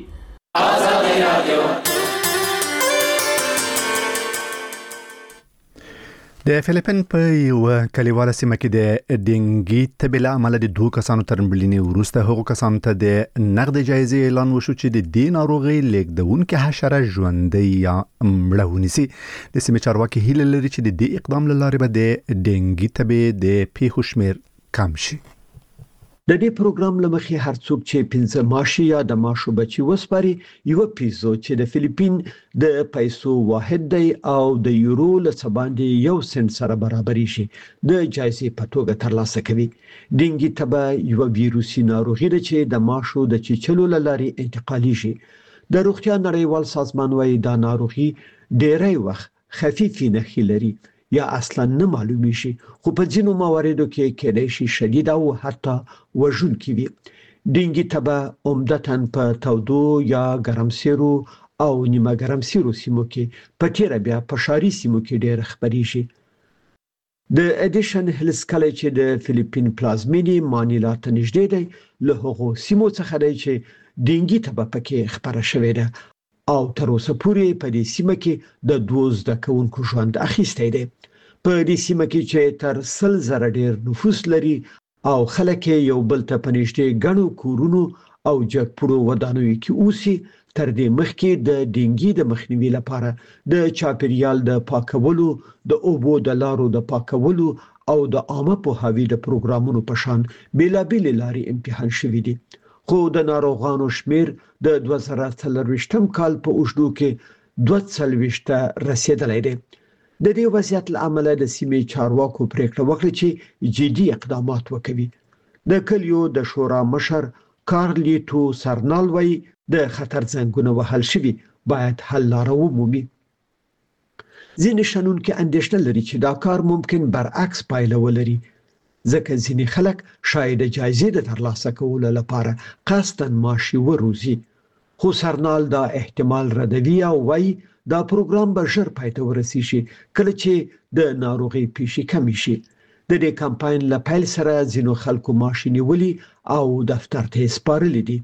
د فلیپین په یو کلیواله سیمه کې د ډینګي تبې له امله د دوه کسانو تر مړینې وروسته هغو کسانو ته د نقد جایزې اعلان وشو چې د دې ناروغۍ لیږدونکې حشره ژوندۍ یا مړه ونیسي. د سیمې چارواکي هیله لري چې د دې اقدام له لارې به د ډینګي تبې د پیښو شمېر کم شي. د دې پروګرام لمخې هر څوک چې پنځه ماشي یا د ماشو بچي وسپاري یو پیسو چې د فلیپین د پیسو واحد دی او د یورو له څخه باندې یو سنت سره برابر شي د جایزې په توګه ترلاسه کوي. ډینګي تبه یو ویروسي ناروغي ده چې د ماشو د چیچلو لارې انتقالي شي. د روغتیا نړیوال سازمان وايي دا ناروغي ډېری وخت خفيفي نښې لري یا اصلا نه معلومی شي خو په ځینو مواردو کې کېدای شي شدید او حتی وژونکي وي. ډینګي تبه عمدتاً په تودو یا ګرمسیرو او نیمه ګرمسیرو سیمو کې په تیره بیا په ښاري سیمو کې ډېر خپریږي. د اډیشن هیلز کلی چې د فلیپین پلازمینې مانیلا ته نږدې دی له هغو سیمو څخه دی چې ډینګي تبه پکې خپره شوې ده او تر اوسه پورې په دې سیمه کې د دوه زده کوونکو ژوند اخیستی دی. په دې سیمه کې چې تر سل زره ډیر نفوس لري او خلک یو بل ته په نږدې ګڼو کورونو او جګپړو ودانیو کې اوسي تر دې مخکې د ډینګي د مخنیوي لپاره د چاپیریال د پاکولو د اوبو د لارو د پاکولو او د عامه پوهاوي د پروګرامونو په شان بیلابیل لارې امتحان شوي دي. خو د ناروغانو شمیر د دوه زره څلرویشتم کال په اوږدو کې دوه څلوېښت ته رسیدلی دی. د دې وضعیت له امله د سیمې چارواکو پریکړه وکړه چې جدي اقدامات وکوي. د کلیو د شورا مشر کارلیټو سرنال وایي د خطر زنګونه وهل شوي باید حل لاره ومومي. ځینې شنونکي اندېښنه لري چې دا کار ممکن برعکس پایله ولري ځکه ځینې خلک شاید جایزې د ترلاسه کولو لپاره قصداً ماشي وروزي. خو سرنال دا احتمال ردوي او وایي دا پروګرام به ژر پای ته ورسیږي کله چې د ناروغۍ پیښې کمې شي. د دې کمپاین له پیل سره ځینو خلکو ماشي نیولي او دفتر ته یې سپارلي دي.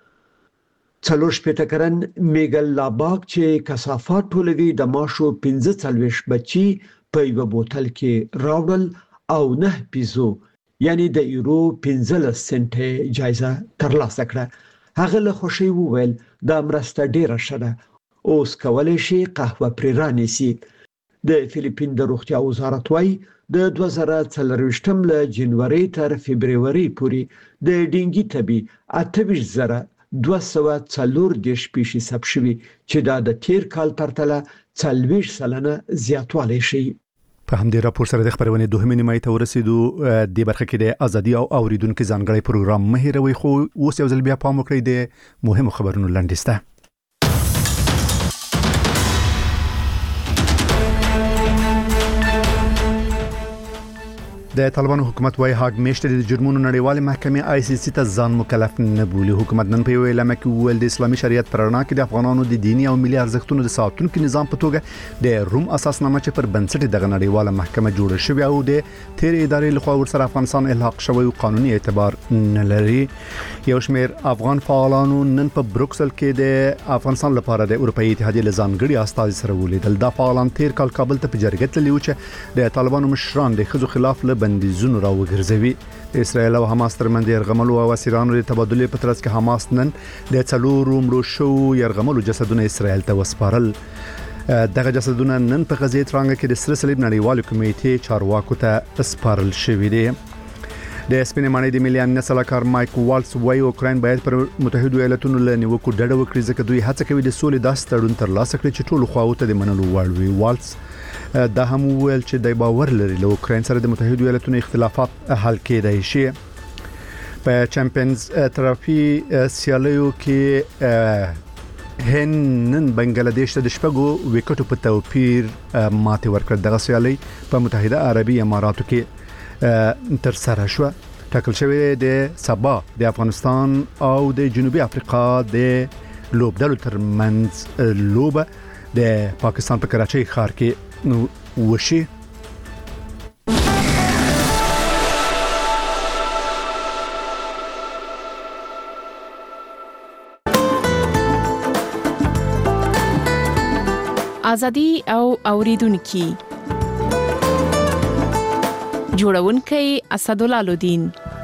څلور شپېته کلن میګل لاباک چې کثافات ټولوي د ماشو پنځه څلوېښت بچي په یو بوتل کې راوړل او نه پیزو یعنی د یورو پنځلس سنټه جایزه ترلاسه کړه. هغه له خوشي وویل دا مرسته ډیره ښه ده، اوس کولای شي قهوه پرې رانیسي. د فلیپین د روغتیا وزارت وايي د دوه زره څلرویشتم له جنوري تر فبرवरी پورې د ډینګي تبي اته ویشت زره دوه سوه څلور دېرش پیښې ثبت شوي چې دا د تیر کال پرتله څلوېښت سلنه زیاتوالی ښیي. په همدې راپور سره د خبرونې دوهمې نیمایي ته ورسېدو. د برخه کې د ازادي او اوریدونکو ځانګړی پروګرام مه هېروئ، خو اوس یو ځل بیا پام وکړئ د مهمو خبرونو لنډیسته. د طالبانو حکومت وايي هاګ میشت د جرمونو نړیوال محکمې آی سی سی ته ځان مکلف نه بولي. حکومت نن په یو اعلامیه کې وویل د اسلامي شریعت پر رڼا کې د افغانانو د دینی او ملي ارزښتونو د ساتونکو نظام په توګه د روم اساسنامه چې پر بنسټ دغه نړیواله محکمه جوړه شوې او د تیر ادارې لخوا ورسره افغانستان الحاق شوی او قانوني اعتبار نه لري. یو شمېر افغان فعالانو نن په بروکسل کې د افغانستان لپاره د اروپאי اتحادیې لزانګړي استازي سره ولیدل. دا فعالان تیر کال کابل ته په جرګه تللي و چې د طالبانو مشران د ښځو خلاف له بندیزونو راو ګرځوي. اسرائیل او حماس ترمنځ يرغملو او اسیرانو د تبادلې په ترڅ کې حماس نن د څلورو مړو شو يرغملو جسدونه اسرائیل ته وسپارل. دغه جسدونه نن په غزې ترانګ کې د سره صلیب نړیوال کمیټې چارواکو ته سپارل شوې دي. د سپینې ماڼۍ د ملي امنیت سلاکار مایک والټس وايي اوکراین باید پر متحده ایالاتونو له نیوکو ډډه وکړي ځکه دوی هڅه کوي د سولې داسې تړون ترلاسه کړي چې ټولو خواو ته د منلو وړ وي. والټس دا هم ویل چې د باور لري له اوکراین سره د متحده ایالاتونو اختلافات حل کېدای شي. په چمپیونز ترافي سیالیو کې هند نن بنگلاديش ته د شپږو وکټو په توپیر ماتې ورکړه. دغه سیالي په متحده عربي اماراتو کې تر سره شو. ټاکل شوی د سبا د افغانستان او د جنوبي افریقا د لوبډلو ترمنځ لوبه د پاکستان په کراچۍ ښار کې وشي. ازادي او اوریدونکو جوړونکي اسدالله لودین.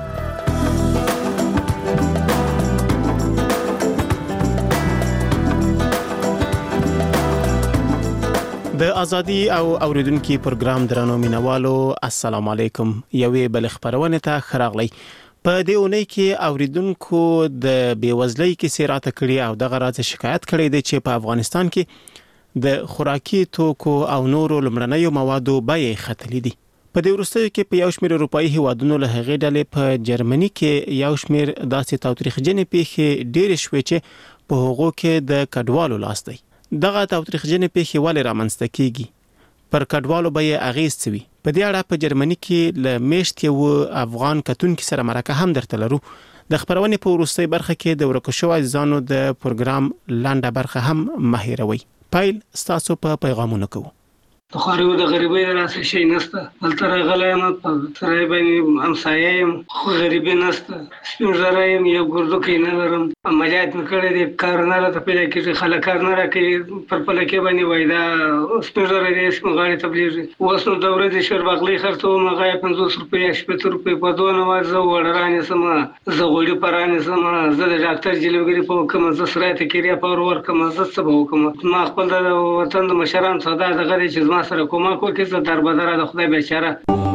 د ازادي او اوریدونکو پروګرام درنو مینوالو السلام علیکم. یوې بل خبرونه ته خراغلی. په دې اونۍ کې اوریدونکو د بیوزلۍ کې سیراته کړي او دغه راز شکایت کړي دي چې په افغانستان کې د خوراکي توکو او نورو لمړنیو موادو بیې ختلې دي. په دې وروستیو کې په یو شمېر اروپאי هیوادونو له هغې ډلې په جرمني کې یو شمېر داسې تاوتریخجنې پیښې ډېرې شوې چې په هغو کې د کډوالو لاس دی. دغه تاوتریخجنې پیښې ولې رامنځته کیږي؟ پر کډوالو به یې اغیز څه وي؟ په دې اړه په جرمني کې له میاشت یو افغان کتونکي سره مرکه هم درته لرو. د خبرونې په وروستۍ برخه کې د ورکو شوو عزیزانو د پروګرام لنډه برخه هم مه هېروئ. پیل ستاسو په پیغامونو کوو. د خاریو د غریبۍ راسه شي نسته، دلته راغلی یم په سرای باندې همسایه یم خو غریبي نسته، سپین ږیری یم، یو ګردوکی نه لرم، عملیات مې کړی دی، کار نه راته پیدا کېږي، خلک کار نه راکوي، پر پلکې باندې وایي دا سپین ږیری دی سپین غاړې ته بلېږي. اوس نو د ورځې شوربغلۍ خرڅوم، هغه یې پنځوس روپۍ یا شپېته روپۍ په دوه نوه زه وړه رانیسمه، زه غوړي په رانیسمه، زه د ډاکټر جلوګري په وکړم، زه سرای ته کریا په ور ورکړم، زه څه به وکړم؟ ما خپل د وطن د مشرانو څخه دا دغه دی چې زما سره کومک وکړي، زه دربدره د خدای بیچاره.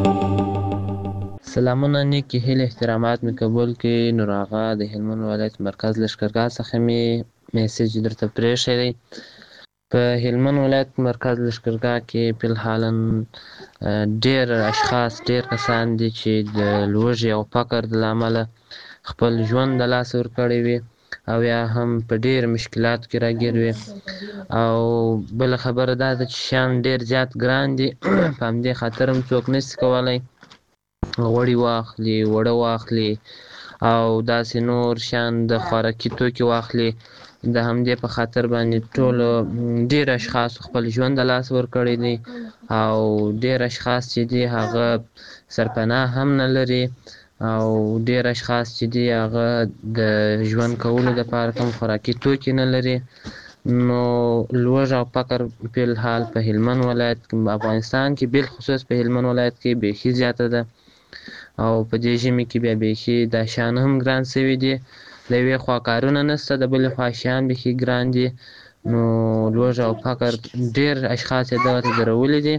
سلامونه، نیکی هیله احترامات می قبول کړي. نور آغا د هلمند ولایت مرکز لښکرګاه څخه می میسج درته پرېښی دی. په هلمند ولایت مرکز لښکرګاه کې فلحالا ډېر اشخاص ډېر کسان دي چې د لوږې او فقر د امله خپل ژوند د لاسه ورکړی وي او یا هم په ډېر مشکلاتو کې راګیر وي. او بل خبره دا ده چې شیان ډېر زیات ګران دي، په همدې خاطر هم څوک نشي کولی غوړي واخلي، وړه واخلي او داسې نور شیان د خوراکي توکي واخلي. د همدې په خاطر باندې ټولو ډېر اشخاص خپل ژوند د لاسه ورکړی دی او ډېر اشخاص چې دي هغه سرپناه هم نه لري او ډېر اشخاص چې دي هغه د ژوند کولو دپاره کوم خوراکي توکي نه لري نو لوږه او فقر په الحال په هلمند ولایت کې افغانستان کې بالخصوص په هلمند ولایت کې بیخي زیاته ده او په دې ژمي کې بیا بیخي دا شیان هم ګران سوي دي له یوې خوا کارونه نشته د بلې خوا شیان بیخي ګران دي نو لوږه او فقر ډېر اشخاص یې دغه ته درولي دي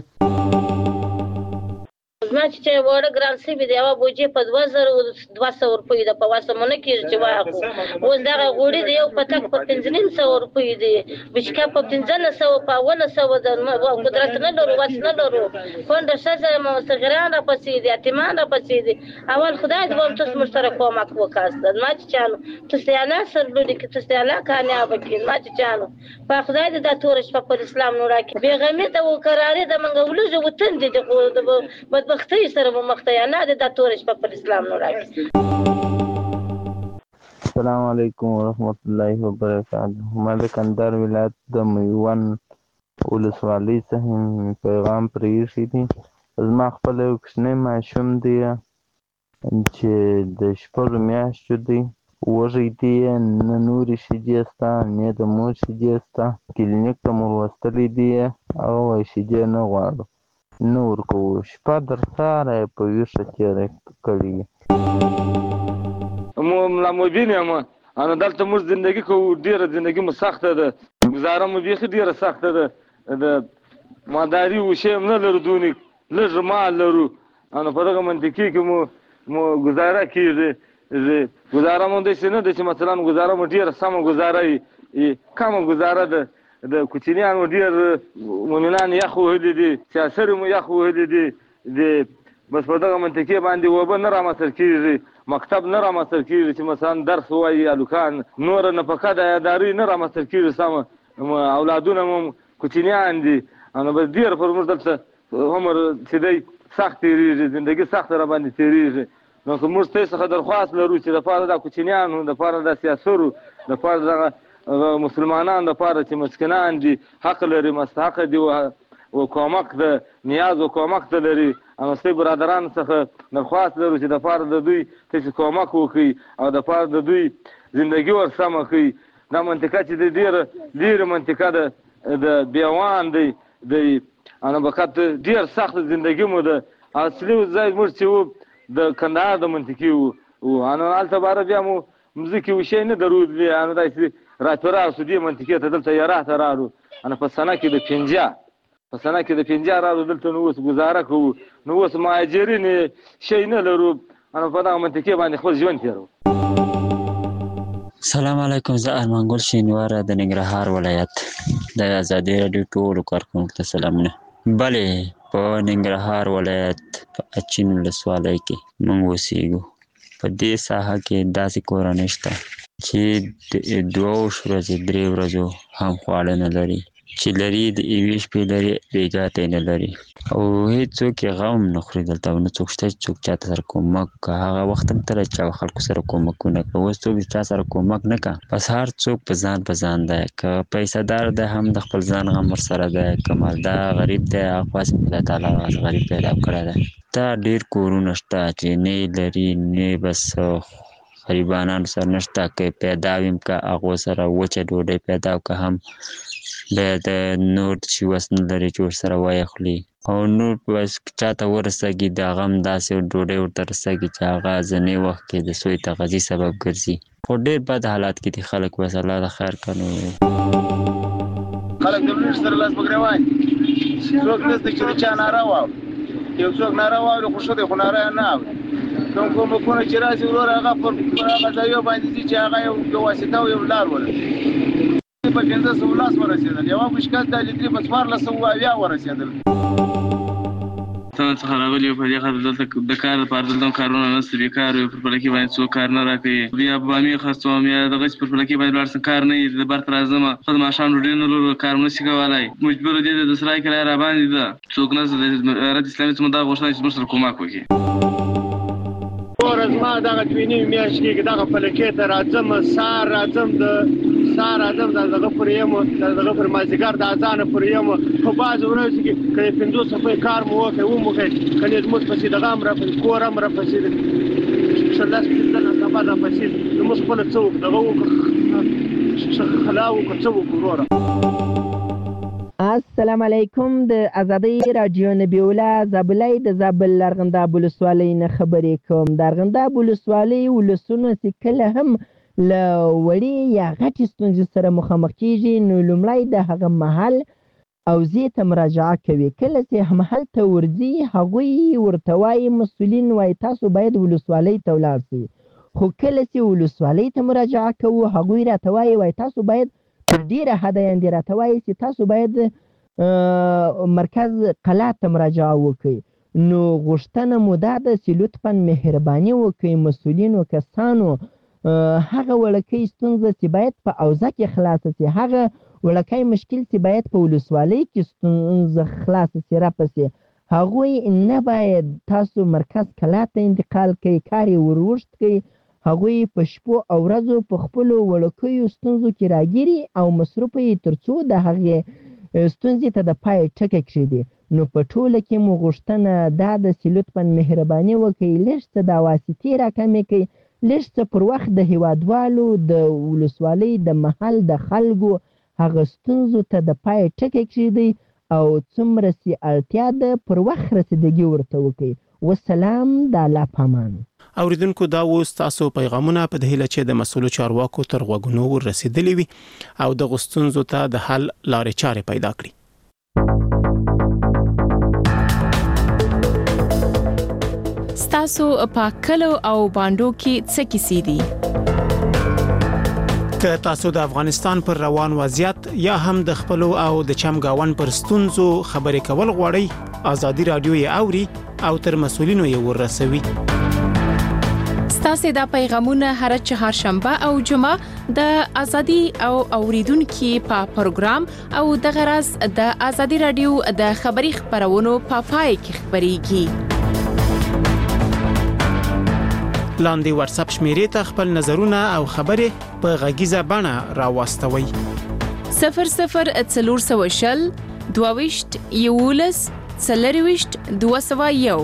زما چې واړه ګران سوي دي یوه بوجۍ په دوه زره دوه سوه روپۍ ده په وسه مو نه کېږي چې واخلو اوس دغه غوړي د یو پتک په پنځه نیم سوه روپۍ دي بشکه په پنځلس سوه په اوله سوه ده قدرت نه لرو وس نه لرو کونډه ښځه صغیران راپسې دي یتیمان راپسې دي اول خدای دې وم تاسو موږ سره کومک وکړه زما چیچیانو تاسو یې الله سرلوړي کړي تاسو یې الله کامیابه کړي زما چیچیانو په خدای دې دا توره شپه پر اسلام نور راکړي بېغمي ته وقراري د منګه ولوږه وطن دي د بدبختۍ سره مو مخ ته یا نه د دا توره شپه پر اسلام نور راکړي السلام علیکم ورحمت الله وبرکاته ما د کندهار ولایت د میوند ولسوالۍ څخه پیغام پرې ایښی دی زما خپل یو کوچنی ماشوم دی چې د شپږو میاشتو دی وږی دی نه نورې شیدې شته نه د مور شیدې شته کلینیک ته مو وروستلی دی هغه وایي شیدې نه غواړو نه ورکوو شپه در سهاره یې په ویښه تېره کړې ملا مبین یم نو دلته موږ زندګي کوو ډېره زندګي مو سخته ده ګزاره مو بیخي ډېره سخته ده د مالداري وشی هم نه لرو دونې لږ مال لرو نو په دغه منطقې کې مو مو ګزاره کېږي ګزاره مو داسې نه ده چې مثلا ګزاره مو ډېره سمه ګزاره وي کمه ګزاره ده د کوچنیانو ډېر مؤمنان یخ وهلي دي سیاسرې مو یخ وهلي دي د بس په دغه منطقې باندې اوبه نه رامسر کېږي مکتب نه رامسر کېږي چې مثلا درس ووایي هلکان نوره نفقه د عیادارۍ نه رامسر کېږي سمه اولادونه مو کوچنیان دي نو بس ډېر پر موږ دلته عمر چې دی سخت تېرېږي زندګي سخته راباندې تېرېږي نو که موږ تاسې څخه درخواست لرو چې دپاره د کوچنیانو دپاره د سیاسرو دپاره دغه مسلمانان دپاره چې مسکینان دي حق لري مستحق دي و کومک د نیاز و کومک ته لري نو ستاسو برادرانو څخه درخواست لرو چې دپاره د دوی تاسې کومک وکړي او دپاره د دوی زندګي ورسمه کړي دا منطقه چې د ډېره ډېره منطقه ده د بیوان دی دی نو فقط ډېر سخت زندګي مو ده اصلي ځای موږ چې وو د کندهار د منطقې وو نو هلته باره بیا مو مځکې وشی نه درلودلې نو داسې راته راسو دې منطقې ته دلته یې راته راړو نو په سنه کې د پنجه په سنه کې د پنجه راړو دلته نو اوس ګزاره کوو نو اوس مهاجرین شی نه لرو نو په دغه منطقې باندې خپل ژوند تېروو سلام علیکم زه ارمان ګل شینواره د ننګرهار ولایت د ازادي راډیو ټولو کارکوونکو ته سلامونه بلې په ننګرهار ولایت په اچین ولسوالۍ کې موږ اوسېږو په دې ساحه کې داسې کورنۍ شته چې د دوه ورځې درې ورځو هم خواړه نه لري چې لري د یوې شپې لري بېګا ته یې نه لري او هېڅوک یې غم نه خوري دلته او نه څوک شته چې څوک چاته سره کومک که هغه وخت هم ته له چا خلکو سره کومکونه کوه اوس څوک د چا سره کومک نه کوه بس هر څوک په ځان په ځان دی که پیسه دار دی هم د خپل ځان غم ورسره دی که مالدار غریب دی هغه خاص خدای تعالی غریب پیدا کړی دی دا ډېر کورونه شته چې نه یې لري نه بس غریبانانو سره نشته که پیدا ویم که هغو سره وچه ډوډۍ پیدا که هم بیا د نور چې وس نه لري چې ورسره ویخلي او نور بس چاته ورسېږي د هغه هم داسې ډوډۍ ورته رسېږي چې هغه ځینې وخت کې د سوی تغذي سبب ګرځي خو ډېر بد حالات کې دي خلک بس الله د خیر کړي خلک د لوښ سره لاس په ګرېوان څوک نشته چې د چا ناره واوري یو څوک ناره واوري خو ښه دی خو ناره یې نه اوري کوم کومکونه چې راشي ورور هغه پر هغه ځایو باندې ځي چې هغه یو واسطه او یو لار ولري په پنځه سوه لاس ورسېدل یوه مشکل دا لیدري په څوارلس سوه اویا ورسېدل څنګه څخه راغلي په دې خاطر دلته د کار لپاره دلته کارونه نشته بېکار وي پر فلکي باندې څوک کار نه راکوي بیا بامي خرڅوم یا دغسې پر فلکي باندې لاړ شم کار نه وي د بر ته راځمه ښه د ماښام ډوډۍ نه لرو کار هم نشي کولی مجبور دې د سرای کرایه راباندې ده څوک نشته د امارت اسلامي څخه دا غوښتنه چې زموږ سره کومک وکړي ورځ ما دغه دوې نوي میاشتې کېږي دغه فلکې ته راځم سهار راځم د سهار راځم د دغه پورې یم د دغه پر مازدیګر د اذانه پورې یم په بعضې ورځو کې که یې پنځوس روپۍ کار مو وکړی ومو کړی که یې زموږ پسې دغه هم راپسې کور هم راپسې شل لس پنځلس نفر راپسې زموږ خپله څه وکړو دغه وکړو خلاو کڅو ګورور. السلام علیکم. د ازادي رادیو نبیولا زابلای د زابل لرغنداب ولسوالۍ نه خبرې کوم. د لرغنداب ولسوالۍ ولسونه چې کله هم له وړې یا غټې ستونزې سره مخامخ کېږي نو لومړی د هغه محل او ځای ته مراجعه کوي. کله چې محل ته ورځي هغوی ورته وایي مسؤلین وایي تاسو باید ولسوالۍ ته ولاړ شئ. خو کله چې ولسوالۍ ته مراجعه کوو هغوی راته وایي وایي تاسو باید تر ډېره حده یې راته وایي چې تاسو باید مرکز قلات ته مراجعه وکړئ. نو غوښتنه مو دا ده چې لطفا مهرباني وکړئ مسؤلینو کسانو هغه وړوکی ستونزه چې باید په اوضاع کې خلاصه شي، هغه وړوکی مشکل چې باید په ولسوالۍ کې ستونزه خلاصه شي راپسې هغوی نه باید تاسو مرکز قلات ته انتقال کوي، کار یې وروښت کوي. هغوی په شپو او ورځو په خپلو وړوکیو ستونزو کې راګیري او مصروف یې تر څو د هغې ستونزې ته د پای ټکی کښېږدي. نو په ټوله کې مو غوښتنه دا ده چې لطفا مهرباني وکړئ لږ څه دا واسطې راکمې کړئ، لږ څه پر وخت د هیوادوالو د ولسوالۍ د محل د خلکو هغه ستونزو ته د پای ټکی کښېږدئ او څومره چې اړتیا ده پر وخت رسیدګي ورته وکړئ. والسلام، د الله په امان. اوریدونکو دا اوس تاسو پیغامونه په دهیله چې د مسؤلو چارواکو تر غوږونو ورسېدلي وي او د غوښتنو ته د حل لارې چارې پیدا کړي. ستاسو په کلو او باندو کې څه کیسې دي؟ که تاسو د افغانستان پر روان وضعیت یا هم د خپلو او د چمګاون پر ستونزو خبرې کول غواړئ ازادي رادیو یې اوري او تر مسؤلینو یې ورسوي. ستاسو دا پیغامونه هر چهارشنبه او جمعه د ازادي او اوریدونکو په پروګرام او د غرض د ازادي رادیو د خبري خبرونو په پای کې خبريږي. لاندې واتس اپ شمیرې ته خپل نظرونه او خبرې په غږیزه بڼه راوستوي. صفر صفر څلور سوه شل دوه ویشت یولس څلور ویشت دوه سوه یو.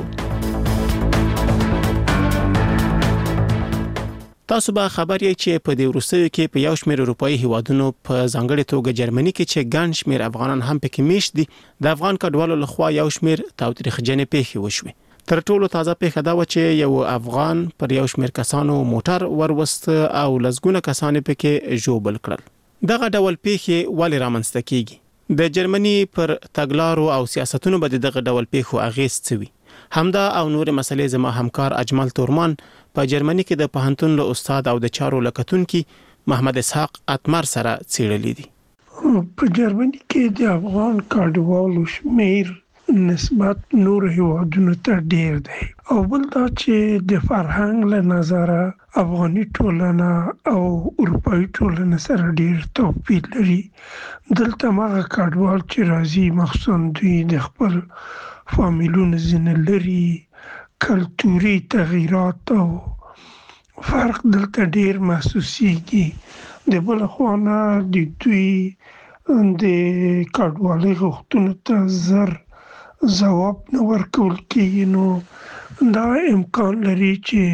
تاسو به خبر یې چې په دې وروستیو کې په یو شمېر اروپایي هیوادونو په ځانګړي توګه جرمني کې چې ګڼ شمېر افغانان هم پکې میشت دي د افغان کډوالو لخوا یو شمېر تاوتریخجنې پیښې وشوې. تر ټولو تازه پیښه دا و چې یو افغان پر یو شمېر کسانو موټر وروست او لزګونه کسان پکې ژوبل کړل. دغه ډول پیښې ولې رامنځته کیږي؟ د جرمني پر تګلارو او سیاستونو باندې دغه ډول پیښو اغیز څه وي؟ همدا او نور مسلې زما همکار اجمل تورمان په جرمني کې د پوهنتون له استاد او د چارو لکتونکو محمد اسحاق اتمر سره څېړلې دي. په جرمني کې د افغان کډوالو شمیر نسبت نور هیوادونو ته ډیر دی او بل دا چې د فرهنګ له نظره افغاني ټولنه او اروپایي ټولنه سره ډیر توپیر لري. دلته هغه کډوال چې راځي مخصوصا دوی د خپل فامیلونو ځینې لري کلتوري تغییرات او فرق دلته ډیر محسوسیږي. د بل خوا نه د دوی د کډوالۍ غوښتنو ته زر ځواب نه ورکول کېږي نو دا امکان لري چې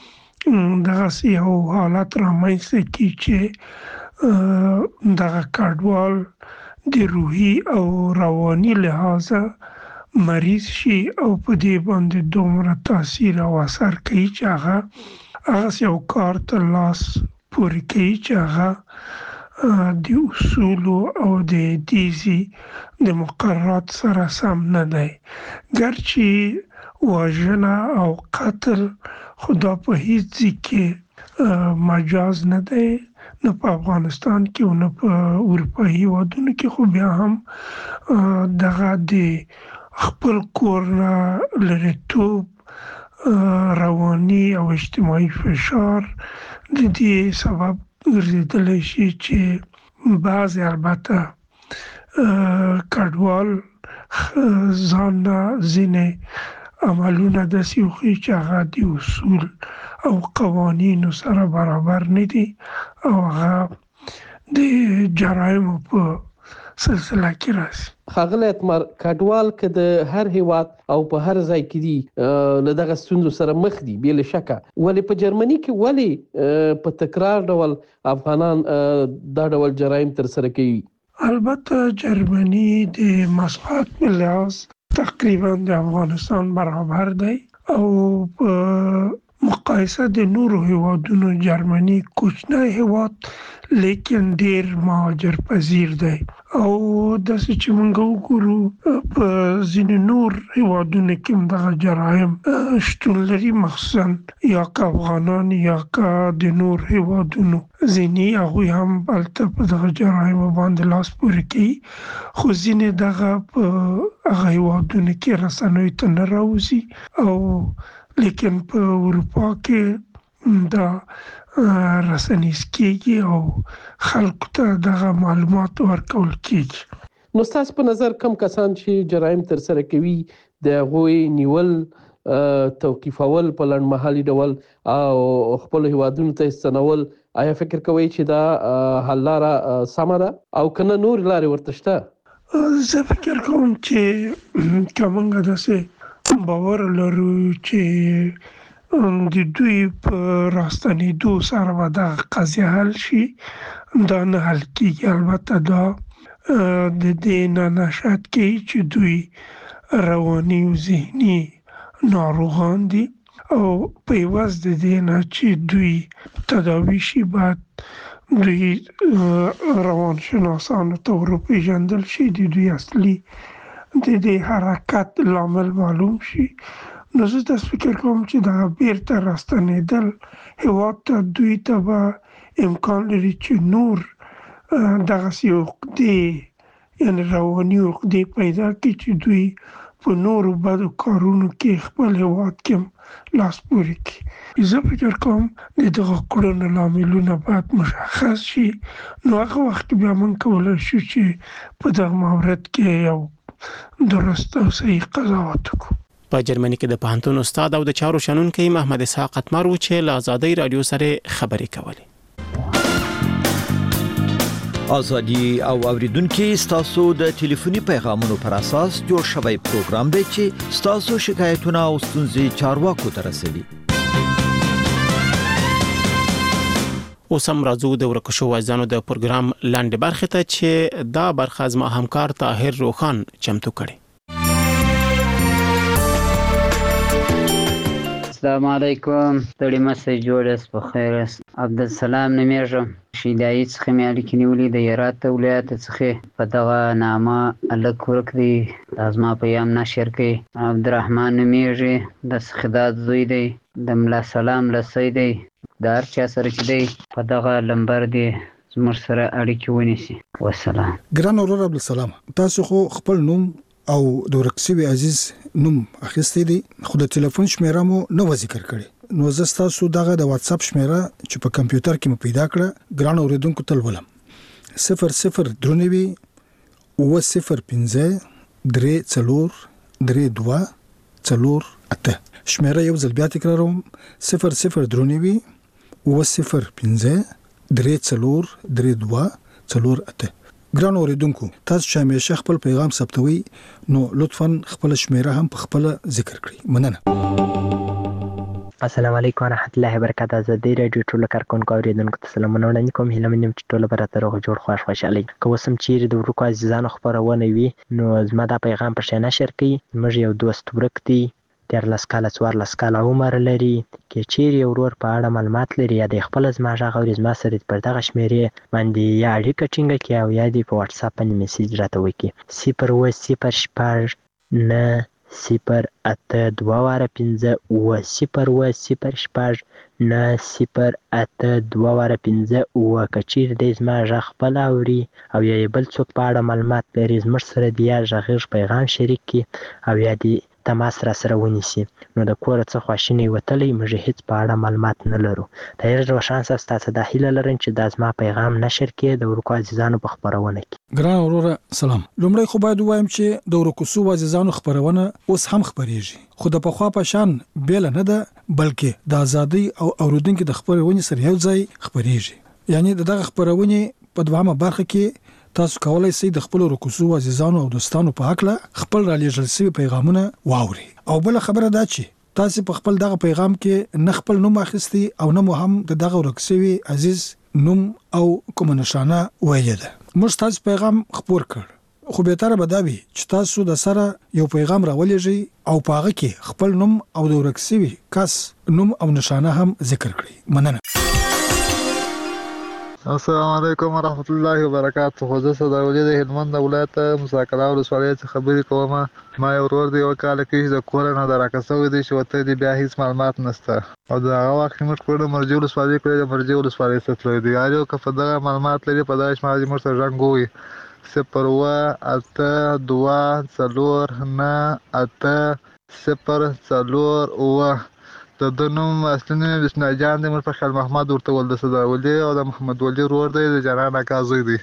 دغسې یو حالت رامنځته کړي چې دغه کډوال د روحي او رواني لحاظه مریض شي او په دې باندې دومره تاثیر او اثر کوي چې هغه هغه یو کار ته لاس پورې کوي چې هغه د اصول او د دیزي د مقررات سره سم نه دی. ګرچې وژنه او قتل خدا په هیڅ ځکه مجاز نه دی نه په افغانستان کې او نه په اروپایي هیوادونو کې خو بیا هم دغه د خپل کور نه لرېتوب رواني او اجتماعي فشار د دې سبب ګرځېدلی شي چې بعضې البته کډوال ځان نه ځینې عملونه داسې وښیي چې هغه د اصول او قوانینو سره برابر نه دي او هغه د جرایمو په سلسله کې راځي. خاغلی اتمر کډوال که د هر هیواد او په هر ځای کې دي له دغه ستونزو سره مخ دي بې له شکه، ولې په جرمني کې ولې په تکرار ډول افغانان دا ډول جرایم ترسره کوي؟ البته جرمني د مساحت په لحاظ تقریبا د افغانستان برابر دی او په مقایسه د نورو هیوادونو جرمني کوچنی هیواد لیکن ډیر مهاجر پذیر دی او داسې چې موږ وګورو په ځینې نور هیوادونو کې هم دغه جرایم شتون لري، مخصوصا یا که افغانان یا که د نور هیوادونو ځینې هغوی هم هلته په دغه جرایمو باندې لاس پورې کوي، خو ځینې دغه په هغه هیوادونو کې رسنیو ته نه راوځي او لیکن په اروپا کې دا رسنیز کېږي او خلکو ته دغه معلومات ورکول کېږي. نو ستاسو په نظر کم کسان چې جرایم ترسره کوي د هغوی نیول، توقیفول په لنډمهالي ډول او خپل هیوادونو ته استنول، آیا فکر کوئ چې دا حل لاره سمه ده او که نه نور لارې ورته شته؟ زه فکر کوم چې که موږ داسې باور لرو چې د دوی په راستنېدو سره به دغه قضیه حل شي، دا نه حل کېږي. البته دا د دې نه نشأت کوي چې دوی رواني او ذهني ناروغان دي او په عوض د دې نه چې دوی تداوي شي باید دوی روانشناسانو ته وروپېژندل شي، د دوی اصلي د دې حرکت لامل معلوم شي. نو زه داسې فکر کوم چې دغه بیرته راستنېدل هېواد ته دوی ته به امکان لري چې نور دغسې عقدې یعنې رواني عقدې پیدا کړي چې دوی په نورو بدو کارونو کې خپل هېواد کې هم لاس پورې کړي. زه فکر کوم د دغه کړنو لاملونه باید مشخص شي، نو هغه وخت بیا موږ کولی شو چې په دغه مورد کې یو درست او صحیح قضاوت وکړو. په جرمني کې د پوهنتون استاد او د چارو شنونکی محمد اسحاق اتمر و چې له ازادۍ رادیو سره خبرې کولې. ازادي او اوریدونکو ستاسو د ټلیفوني پیغامونو پر اساس جوړ شوی پروګرام دی چې ستاسو شکایتونه او ستونزې چارواکو ته رسوي. اوس هم راځو د ورکو شو وایزانو د پروګرام لاندې برخه ته چې دا برخه زما همکار طاهر روخان چمتو کړي. السلام علیکم، ستړي مسئ جوړس په خیر است. عبدالسلام نمیږم، شیدایی څخه مې اړیکې نیولې د هرات ولایت څخه په دغه نامه الک ورک دی د زما پیغام نشر کړي. عبدالرحمن نمیږي، د سخدات زوی دی، د ملا سلام لسی دی، د هر چا سره چې دی په دغه لمبر دی زموږ سره اړیکې ونیسي. والسلام. ګران ورور عبدالسلام، تاسو خو خپل نوم او د ورکسوي عزیز نوم اخیستی دی، خو د ټلیفون شمیره مو نه ذکر کړي. نو زه تاسو دغه د واتس اپ شمیره چې په کمپیوټر کې مو پیدا کړه ګران اوریدونکو ته ولم صفر صفر درنوي او صفر پنځه درې څلور درې دوه څلور اته. شمیره یو ځل بیا تکراروم، صفر صفر درنوي او صفر پنځه درې څلور درې دوه څلور اته. ګران اوریدونکو، تاسو چې همیشه خپل پیغام ثبتوي نو لطفاً خپل شمیره هم په خپل ذکر کړئ. مننه. السلام علیکم ورحمت الله وبرکاته. ازادي رادیو ټول کارکونکو اوریدونکو ته سلامونه وړاندې کوم. هیله منم چې ټول به راته روغ جوړ خوښ خوشحالي. که اوس هم چیرې د ورکو عزیزانو خپرونه وي نو زما دا پیغام په شی نشر کړئ. موږ یو دوست ورک دی، دیارلس کاله څوارلس کاله عمر لري. که چیرې یو ورور په اړه معلومات لري یا د خپل زما غږ اوري زما سره پر دغه شمیرې باندې یا اړیکه ټینګه کړي او یا دې په واتس اپ باندې میسج راته وکړي. صفر اووه صفر شپږ نه صفر اته دوه واره پنځه اووه صفر اووه صفر شپږ نه صفر اته دوه واره پنځه اووه. که چیرې دی زما غږ خپل اوري او یا بل څوک په اړه معلومات لري زموږ سره د یا غږیز پیغام شریک کړي او یا دې تماس را سره ونیسي. نو د کور څخه خواشینی وتلی موږ هیڅ په اړه معلومات نه لرو. طاهر روشان صاحب، تاسو د هیله لرم چې دا زما پیغام نشر کړئ د ورکو عزیزانو په خپرونه کې. ګران وروره سلام. لومړی خو باید ووایم چې د ورکو سو عزیزانو خپرونه اوس هم خپریږي، خو د پخوا په شان بیل نه ده بلکې د ازادي او اوریدونکو د خپرونې سره یو ځای خپریږي. یعنی دغه خپرونه په دوامه برخه کې تاسو کولای شئ د خپل رکوسو عزیزانو او دوستانو په حق له خپل را لېږل شوي پیغامونه واوري. او بل خبره دا چې تاسو په خپل دغه پیغام کې نه خپل نوم اخیستی او نه مو هم د دغه ورک شوي عزیز نوم او کوم نشانه ویلې ده. موږ تاسو پیغام خپور کړ، خو به تر به دا وي چې تاسو د سره یو پیغام راولېږئ او په هغه کې خپل نوم او د ورک شوي کس نوم او نشانه هم ذکر کړئ. مننه. السلام علیکم ورحمت الله وبرکاته. خو زه صداولي د هلمند ولایت مساکلا ولسوالۍ څخه خبرې کوم. ما یو ورور دی یو کال کې د کور نه د راکسوي دی چې وته دی بیا هیڅ معلومات نشته او د هغه وخت موږ کړو مرجو ولسوالۍ کې د مرجو ولسوالۍ څخه دی یو که په دغه معلومات لري په دغه شمال موږ سره رنګوي صفر و اته دوا څلور نه اته صفر څلور و د دنوم اصلي نوم بسم جان دی. موږ په خیال محمد ورته ول د صداولي او د محمد ولی ورور دی د جنان اکازوی دی.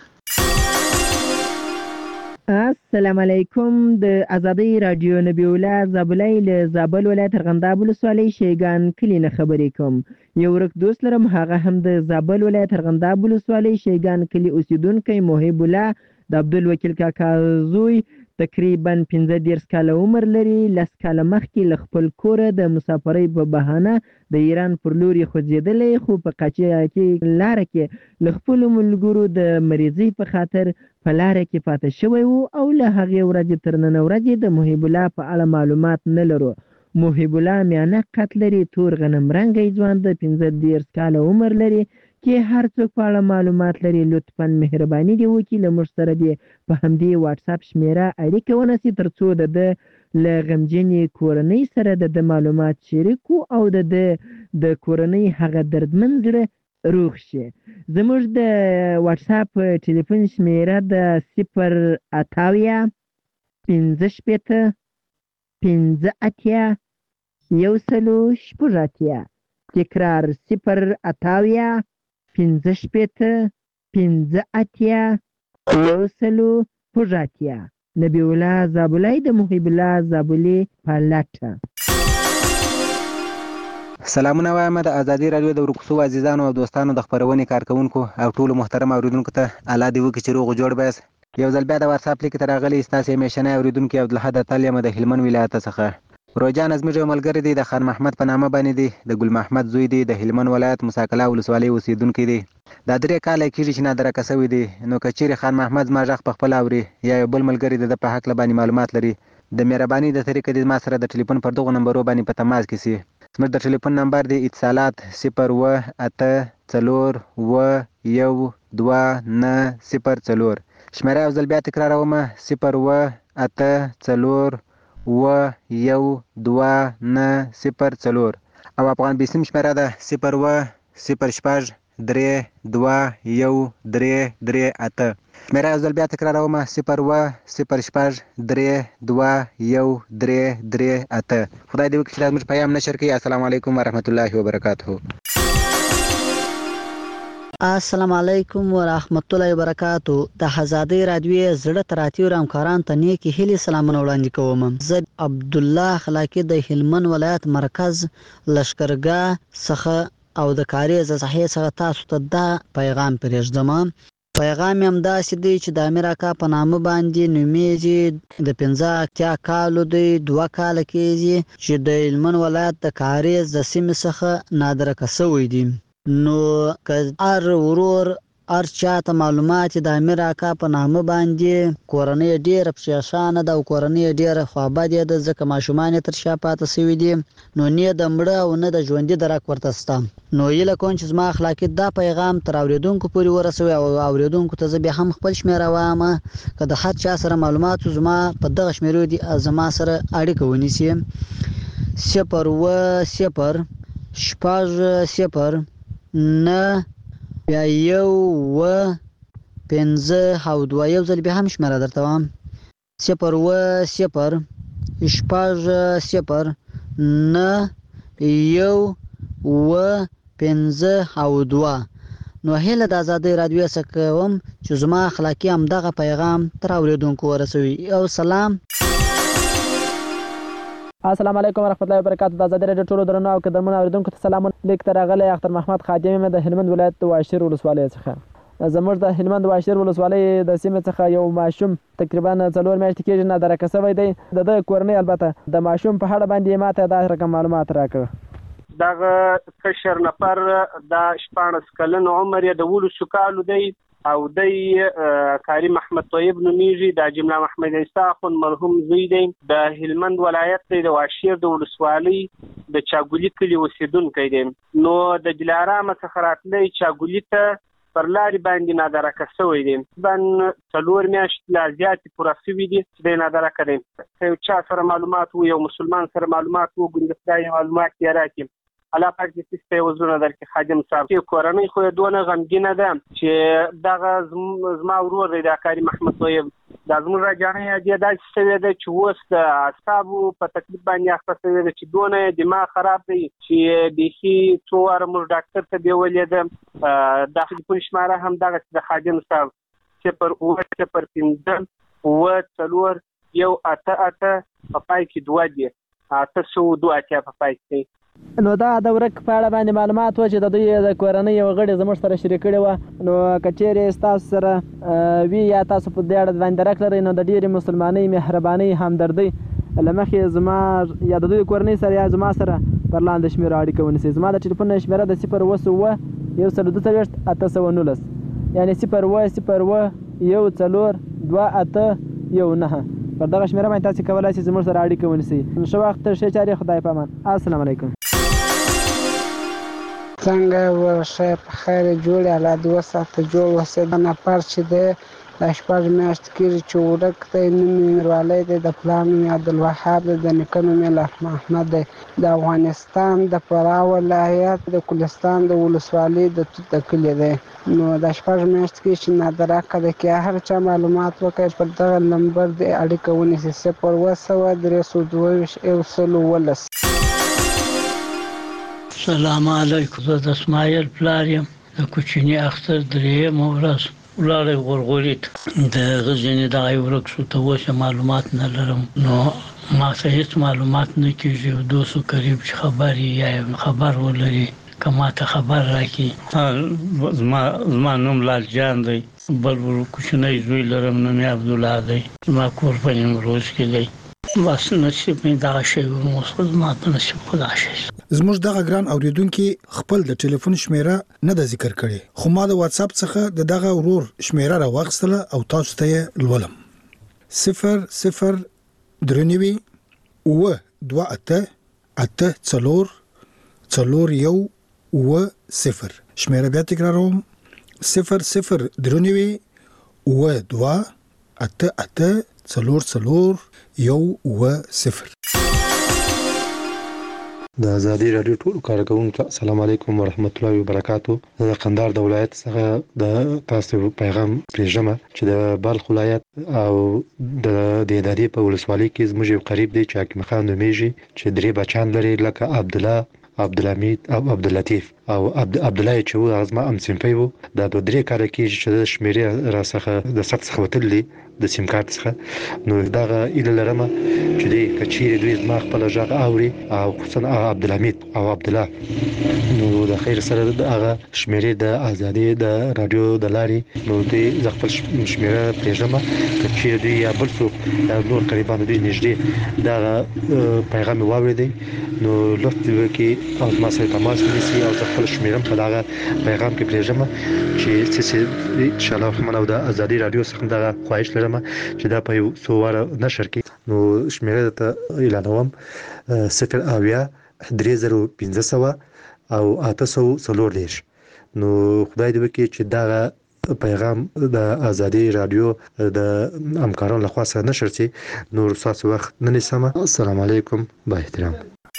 السلام علیکم. د ازادي رادیو نبی الله زابلای له زابل ولایت ارغنداب ولسوالۍ شیګان کلی نه خبرې کوم. یو ورک دوست لرم، هغه هم د زابل ولایت ارغنداب ولسوالۍ شیګان کلی اوسیدونکی محب الله د عبدالوکیل کاکا زوی تقریبا پنځه دېرش کاله عمر لري. لس کاله مخکې له خپل کوره د مسافرۍ په بهانه د ایران پر لور یې خوځېدلی، خو په قاچاقي لاره کې له خپلو ملګرو د مریضۍ په خاطر په لاره کې پاتې شوی و او له هغې ورځې تر نن ورځې د محب الله په اړه معلومات نه لرو. محب الله میانه قد لري، تور غنم رنګی ځوان د پنځه دېرش کاله عمر لري. کې هر څوک په اړه معلومات لري لطفا مهرباني دې وکړي له موږ سره دې په همدې واتساپ شمیره اړیکه ونیسي تر څو د ده له غمجنې کورنۍ سره د ده معلومات شریک او د ده د کورنۍ هغه دردمن زړه روغ شي. زموږ د واتساپ ټلیفون شمیره د صفر اتاویا پنځه شپېته پنځه اتیا یو سلو شپږ اتیا. تکرار صفر اتاویا پنځه شپېته پنځه اتیا یو سلو شپږ اتیا. نبی الله زابلای د محب الله زابلي په لټه. سلامونه وایم د ازادي رادیو د ورکوسو عزیزانو او دوستانو د خبرونې کارکونکو او ټولو محترم اوریدونکو ته الله دې وکړي چې روغ جوړ بیاست. یو ځل بیا د واتساپ لیک ته راغلی ستاسې همیشنی اوریدونکي عبدالحد اتل یم د هلمند ولایت څخه. روجان زموږ یو ملګری دی د خان محمد په نامه باندې دی، د ګل محمد زوی دی، د هلمند ولایت مساکلا ولسوالۍ اوسیدونکی دی. دا درې کاله کېږي چې نادرکه شوی دی. نو که چیرې خان محمد زما غږ په خپله اوري یا یو بل ملګری د ده په هکله باندې معلومات لري، د مهرباني د طریقې دې زما سره د ټلیفون پر دغو نمبرو باندې په تماس کې سي. زموږ د ټلیفون نمبر دی اتصالات صفر و اته څلور و یو دوه نه صفر څلور. شمیره یو ځل بیا تکراروم صفر و اته څلور و یو دوه نه صفر څلور. او افغان بیسیم شمیره ده صفر و صفر شپږ درې دوه یو درې درې اته. شمیره یو ځل بیا تکراروم صفر و صفر شپږ درې دوه یو درې درې اته. خدای دې وکړي چې دا زموږ پیام نشر کړي. السلام علیکم ورحمت الله وبرکاته. السلام علیکم ورحمت الله وبرکاتو. د ازادي رادیو زړه تراتیو همکاران ته نیکی هیلې سلامونه وړاندې کوم. زه عبد الله خلاقی د هلمند ولایت مرکز لشکرګاه څخه او د کاریز صحیح څخه تاسو ته دا پیغام پرېږدم. پیغام هم داسې دی چې د امیر اکا په نامه باندې نومیږي، د پنځه اتیا کالو دی، دوه کاله کېږي چې د هلمند ولایت د کاریز د سیمې څخه نادرکه شوی دی. نو که هر ورور هر چاته معلومات د امیر اکا په نامه باندې کورنۍ ډېره پریشانه ده او کورنۍ ډېره خوابدې ده، ځکه ماشومان یې تر شا پاته شوي دي، نو نه د مړه او نه د ژوندي درک ورته شته. نو هیله کوم چې زما اخلاقي دا پیغام تر اورېدونکو پورې ورسوي او اورېدونکو ته زه بیا هم خپل شمېره وایم، که د هر چا سره معلومات زما په دغه شمېرو دي زما سره اړیکه ونیسي. صفر و صفر شپږ صفر نه بیا یو و پنځه او دوه. یو ځل بیا هم شمېره درته وایم صفر و صفر شپږ صفر نه یو و پنځه او دوه. نو هیله د ازادۍ رادیو څخه کوم چې زما اخلاقي همدغه پیغام تر اورېدونکو ورسوي. او سلام. السلام علیکم ورحمت الله وبرکاتو. د ازادي رادیو ټولو درنو او قدرمنو اوریدونکو ته سلام. لیک ته راغلی اختر محمد خادم یم د هلمند ولایت د واشیر ولسوالۍ څخه. زموږ د هلمند واشیر ولسوالۍ د سیمې څخه یو ماشوم تقریبا څلور میاشتې کېږي نادرکه شوی دی. د ده کورنۍ البته د ماشوم په اړه باندې ماته دا رقم معلومات راکړه. دغه کشر نفر د شپاړس کلن عمر یې د ولسو کالو دی او دی کاری محمد طیب نومیږي. د جمله محمد عیسی خون مرحوم زوی دی. د هلمند ولایت دی د واشیر د ولسوالۍ د چاګولي کلي اوسیدونکی دی. نو د دلارام څخه راتلی چاګولي ته پر لارې باندې نادرکه شوی دی. بن څلور میاشتې لا زیاتې پوره شوي دي چې دی نادرکه دی. که یو چا سره معلومات و، یو مسلمان سره معلومات و، ګوندې خدای معلومات یې راکړي. الله پاک دې سیسته یې وزرونه درکړي. خادم صاحب چې کورنۍ خو یې دونه غمګینه ده چې دغه زما ورور دی د کاري محمد طیب، دا زموږ راجانۍ یې داسې شوې ده چې اوس د اعصابو په تکلیف باندې اخته شوې ده چې دونه یې دماغ خراب دی چې بیخي څو واره موږ ډاکټر ته بیولې ده. د ټلیفون شماره هم دغسې د خادم صاحب صفر اووه صفر پنځه اووه څلور یو اته اته په پای کې دوه دي، اته سوه دوه اتیا په پای کې. نو دا د ورک په اړه باندې معلومات و چې د دوی د کورنۍ یو غړي زموږ سره شریک کړي وه. نو که چیرې ستاسو سره وي یا تاسو په دې اړه باندې درک لرئ نو د ډېرې مسلمانۍ، مهربانۍ، همدردۍ له مخې زما یا د دوی کورنۍ سره یا زما سره پر لاندې شمېره اړیکه ونیسئ. زما د ټلیفون شمېره د صفر اووه سوه یو سل دوه څلوېښت اته سوه نولس، یعنې صفر اووه صفر اووه یو څلور دوه اته یو نهه. پر دغه شمېره باندې تاسې کولی شئ زموږ سره اړیکه ونیسئ. ښه وخت، ښې چارې، خدای په امان. السلام علیکم. څنګه ورشه په خیر جوړ الله دې وساته جوړ وسه. دا نفر چې دی دا شپږ میاشتې کېږي چې ورک دی. نوم یې میروالی دی، د پلار نوم یې عبدالوهاب دی، د نیکه نوم یې لطف محمد دی. د افغانستان د فراه ولایت د کلستان د ولسوالۍ د توت د کلي دی. نو دا شپږ میاشتې کېږي چې نادرکه دی. که هر چا معلومات وکړي پر دغه نمبر دی اړیکه ونیسي. صفر اووه سوه درې سوه دوه ویشت یو سل اوولس. سلام علیکم. زه د اسماعیل پلار یم. د کوچني اختر درېیمه ورځ ولاړی غورغوري ته د هغه ځینې دغه یې ورک شو. ته اوس معلومات نه لرم، نو ما ته هېڅ معلومات نه کېږي. یو دوست قریب چې خبر یې یا خبر ولري که ما ته خبر راکړي. زما نوم لال جان دی، بل کوچنی زوی لرم نوم یې عبدالله دی. زما کور په نیمروز کې دی. بس نصیب مې دغه شی ورموس، خو زما په نصیب خو دغه شی. زموږ دغه ګران اوریدونکي خپل د ټلیفون شمیره نه ده ذکر کړې، خو ما د واتس اپ څخه د دغه ورور شمیره راوغستله او تاسو ته یې لولم. صفر صفر درې نوي اووه دوه اته اته څلور څلور یو اووه صفر. شمیره بیا تکراروم: صفر صفر درې نوي اووه دوه اته اته څلور څلور یو اووه صفر. د آزادي رادیو ټول کارکونکو السلام علیکم ورحمت الله وبرکاتو. د قندهار د ولایت څخه د تاسو پیغام پرېږدم چې د بلخ ولایت او د دهدادي په ولسوالۍ کې زموږ یو قریب دی چې حکیم خان نومیږي چې درې بچیان لري لکه عبدالله، عبدالحمید او عبداللطیف او عبدالله چې و هغه زما همصنفی و. دا دوه درې کاله کېږي چې د شمېرې را څخه د ثبت څخه وتلي د سیم کارت څخه. نو دغه هیله لرم چې دوی که چیرې دوی زما خپله غږ اوري او خصوصا عبدالحمید او عبدالله، نو د خیر سره د هغه شمېرې د آزادي د رادیو د لارې نو دوی زه خپل شمېره پرېږدم. که چیرې دوی یا بل څوک یا نور قریبان دوی نږدې دغه پیغام یې واورېدی نو لطف وکړي او زما سره تماس ونیسي او زه خپل شمېره په دغه پیغام کې پرېږدم چې څه انشاءالله رحمن او د آزادي رادیو څخه دغه خواهش لرم چې دا په یو څو واره نشر کړي. نو شمېره ته اعلانوم: صفر اویا درې زره پنځه سوه او اته سوه څلور دېرش. نو خدای دې وکړي چې دغه پیغام د آزادي رادیو د همکارانو لخوا سره نشر شي. نور ستاسو وخت نه نیسم. السلام علیکم. با احترام.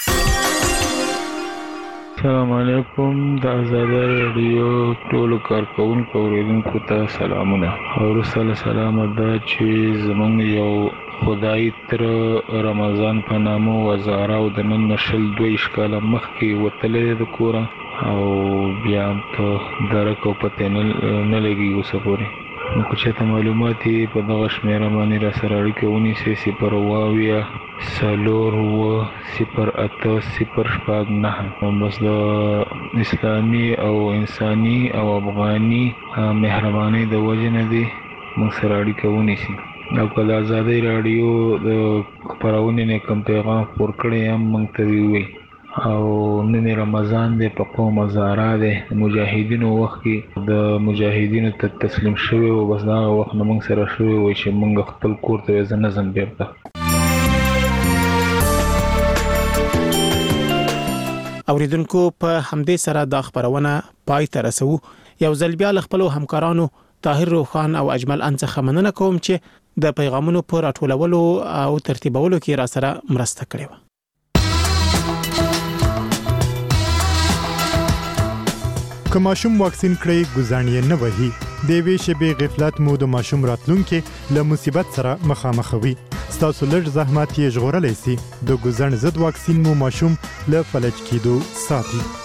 السلام علیکم. د آزادي رادیو ټولو کارکونکو اوریدونکو ته سلامونه. وروسته سلام دا چې زمونږ یو خدای تر رمضان په نامه وزاره او د نن شل دویشت کاله مخکې وتلی د کوره او بیا په درک او پته نه لګي اوسه پورې. نو که چېرته معلومات یې په دغه شمېره باندې را سره اړیکه ونیسئ: صفر اووه اویا سلور و صفر اته صفر شپږ نه. بس د اسلامي او انساني او افغاني مهرباني د وجه نه دي موږ سره اړیکه ونیسي. او که د ازادۍ راډیو د خپرونې نه کوم پیغام خپور کړی هم موږ ته ووایي. او نن رمضان دی، په قوم هزاره دی، د مجاهدینو وخت کې د مجاهدینو ته تسلیم شوی و، بس دا وخت نه موږ سره شوی و چې موږ خپل کور ته زه نه ځم بیرته. اوریدونکو په همدې سره دا خبرونه پای ته رسو. یو ځل بیا له خپلو همکارانو طاهر روخان او اجمل ان څخه مننه کوم چې د پیغامونو په راټولولو او ترتیبولو کې را سره مرسته کړې وه. که ماشوم واکسین کړي ګزاڼ یې نه وهي، د یوې شېبې غفلت مو د ماشوم راتلونکي له مصیبت سره مخامخوي. ستاسو لږ زحمت یې ژغورلی سي. د ګزاڼ ضد واکسین مو ماشوم له فلج کېدو ساتي.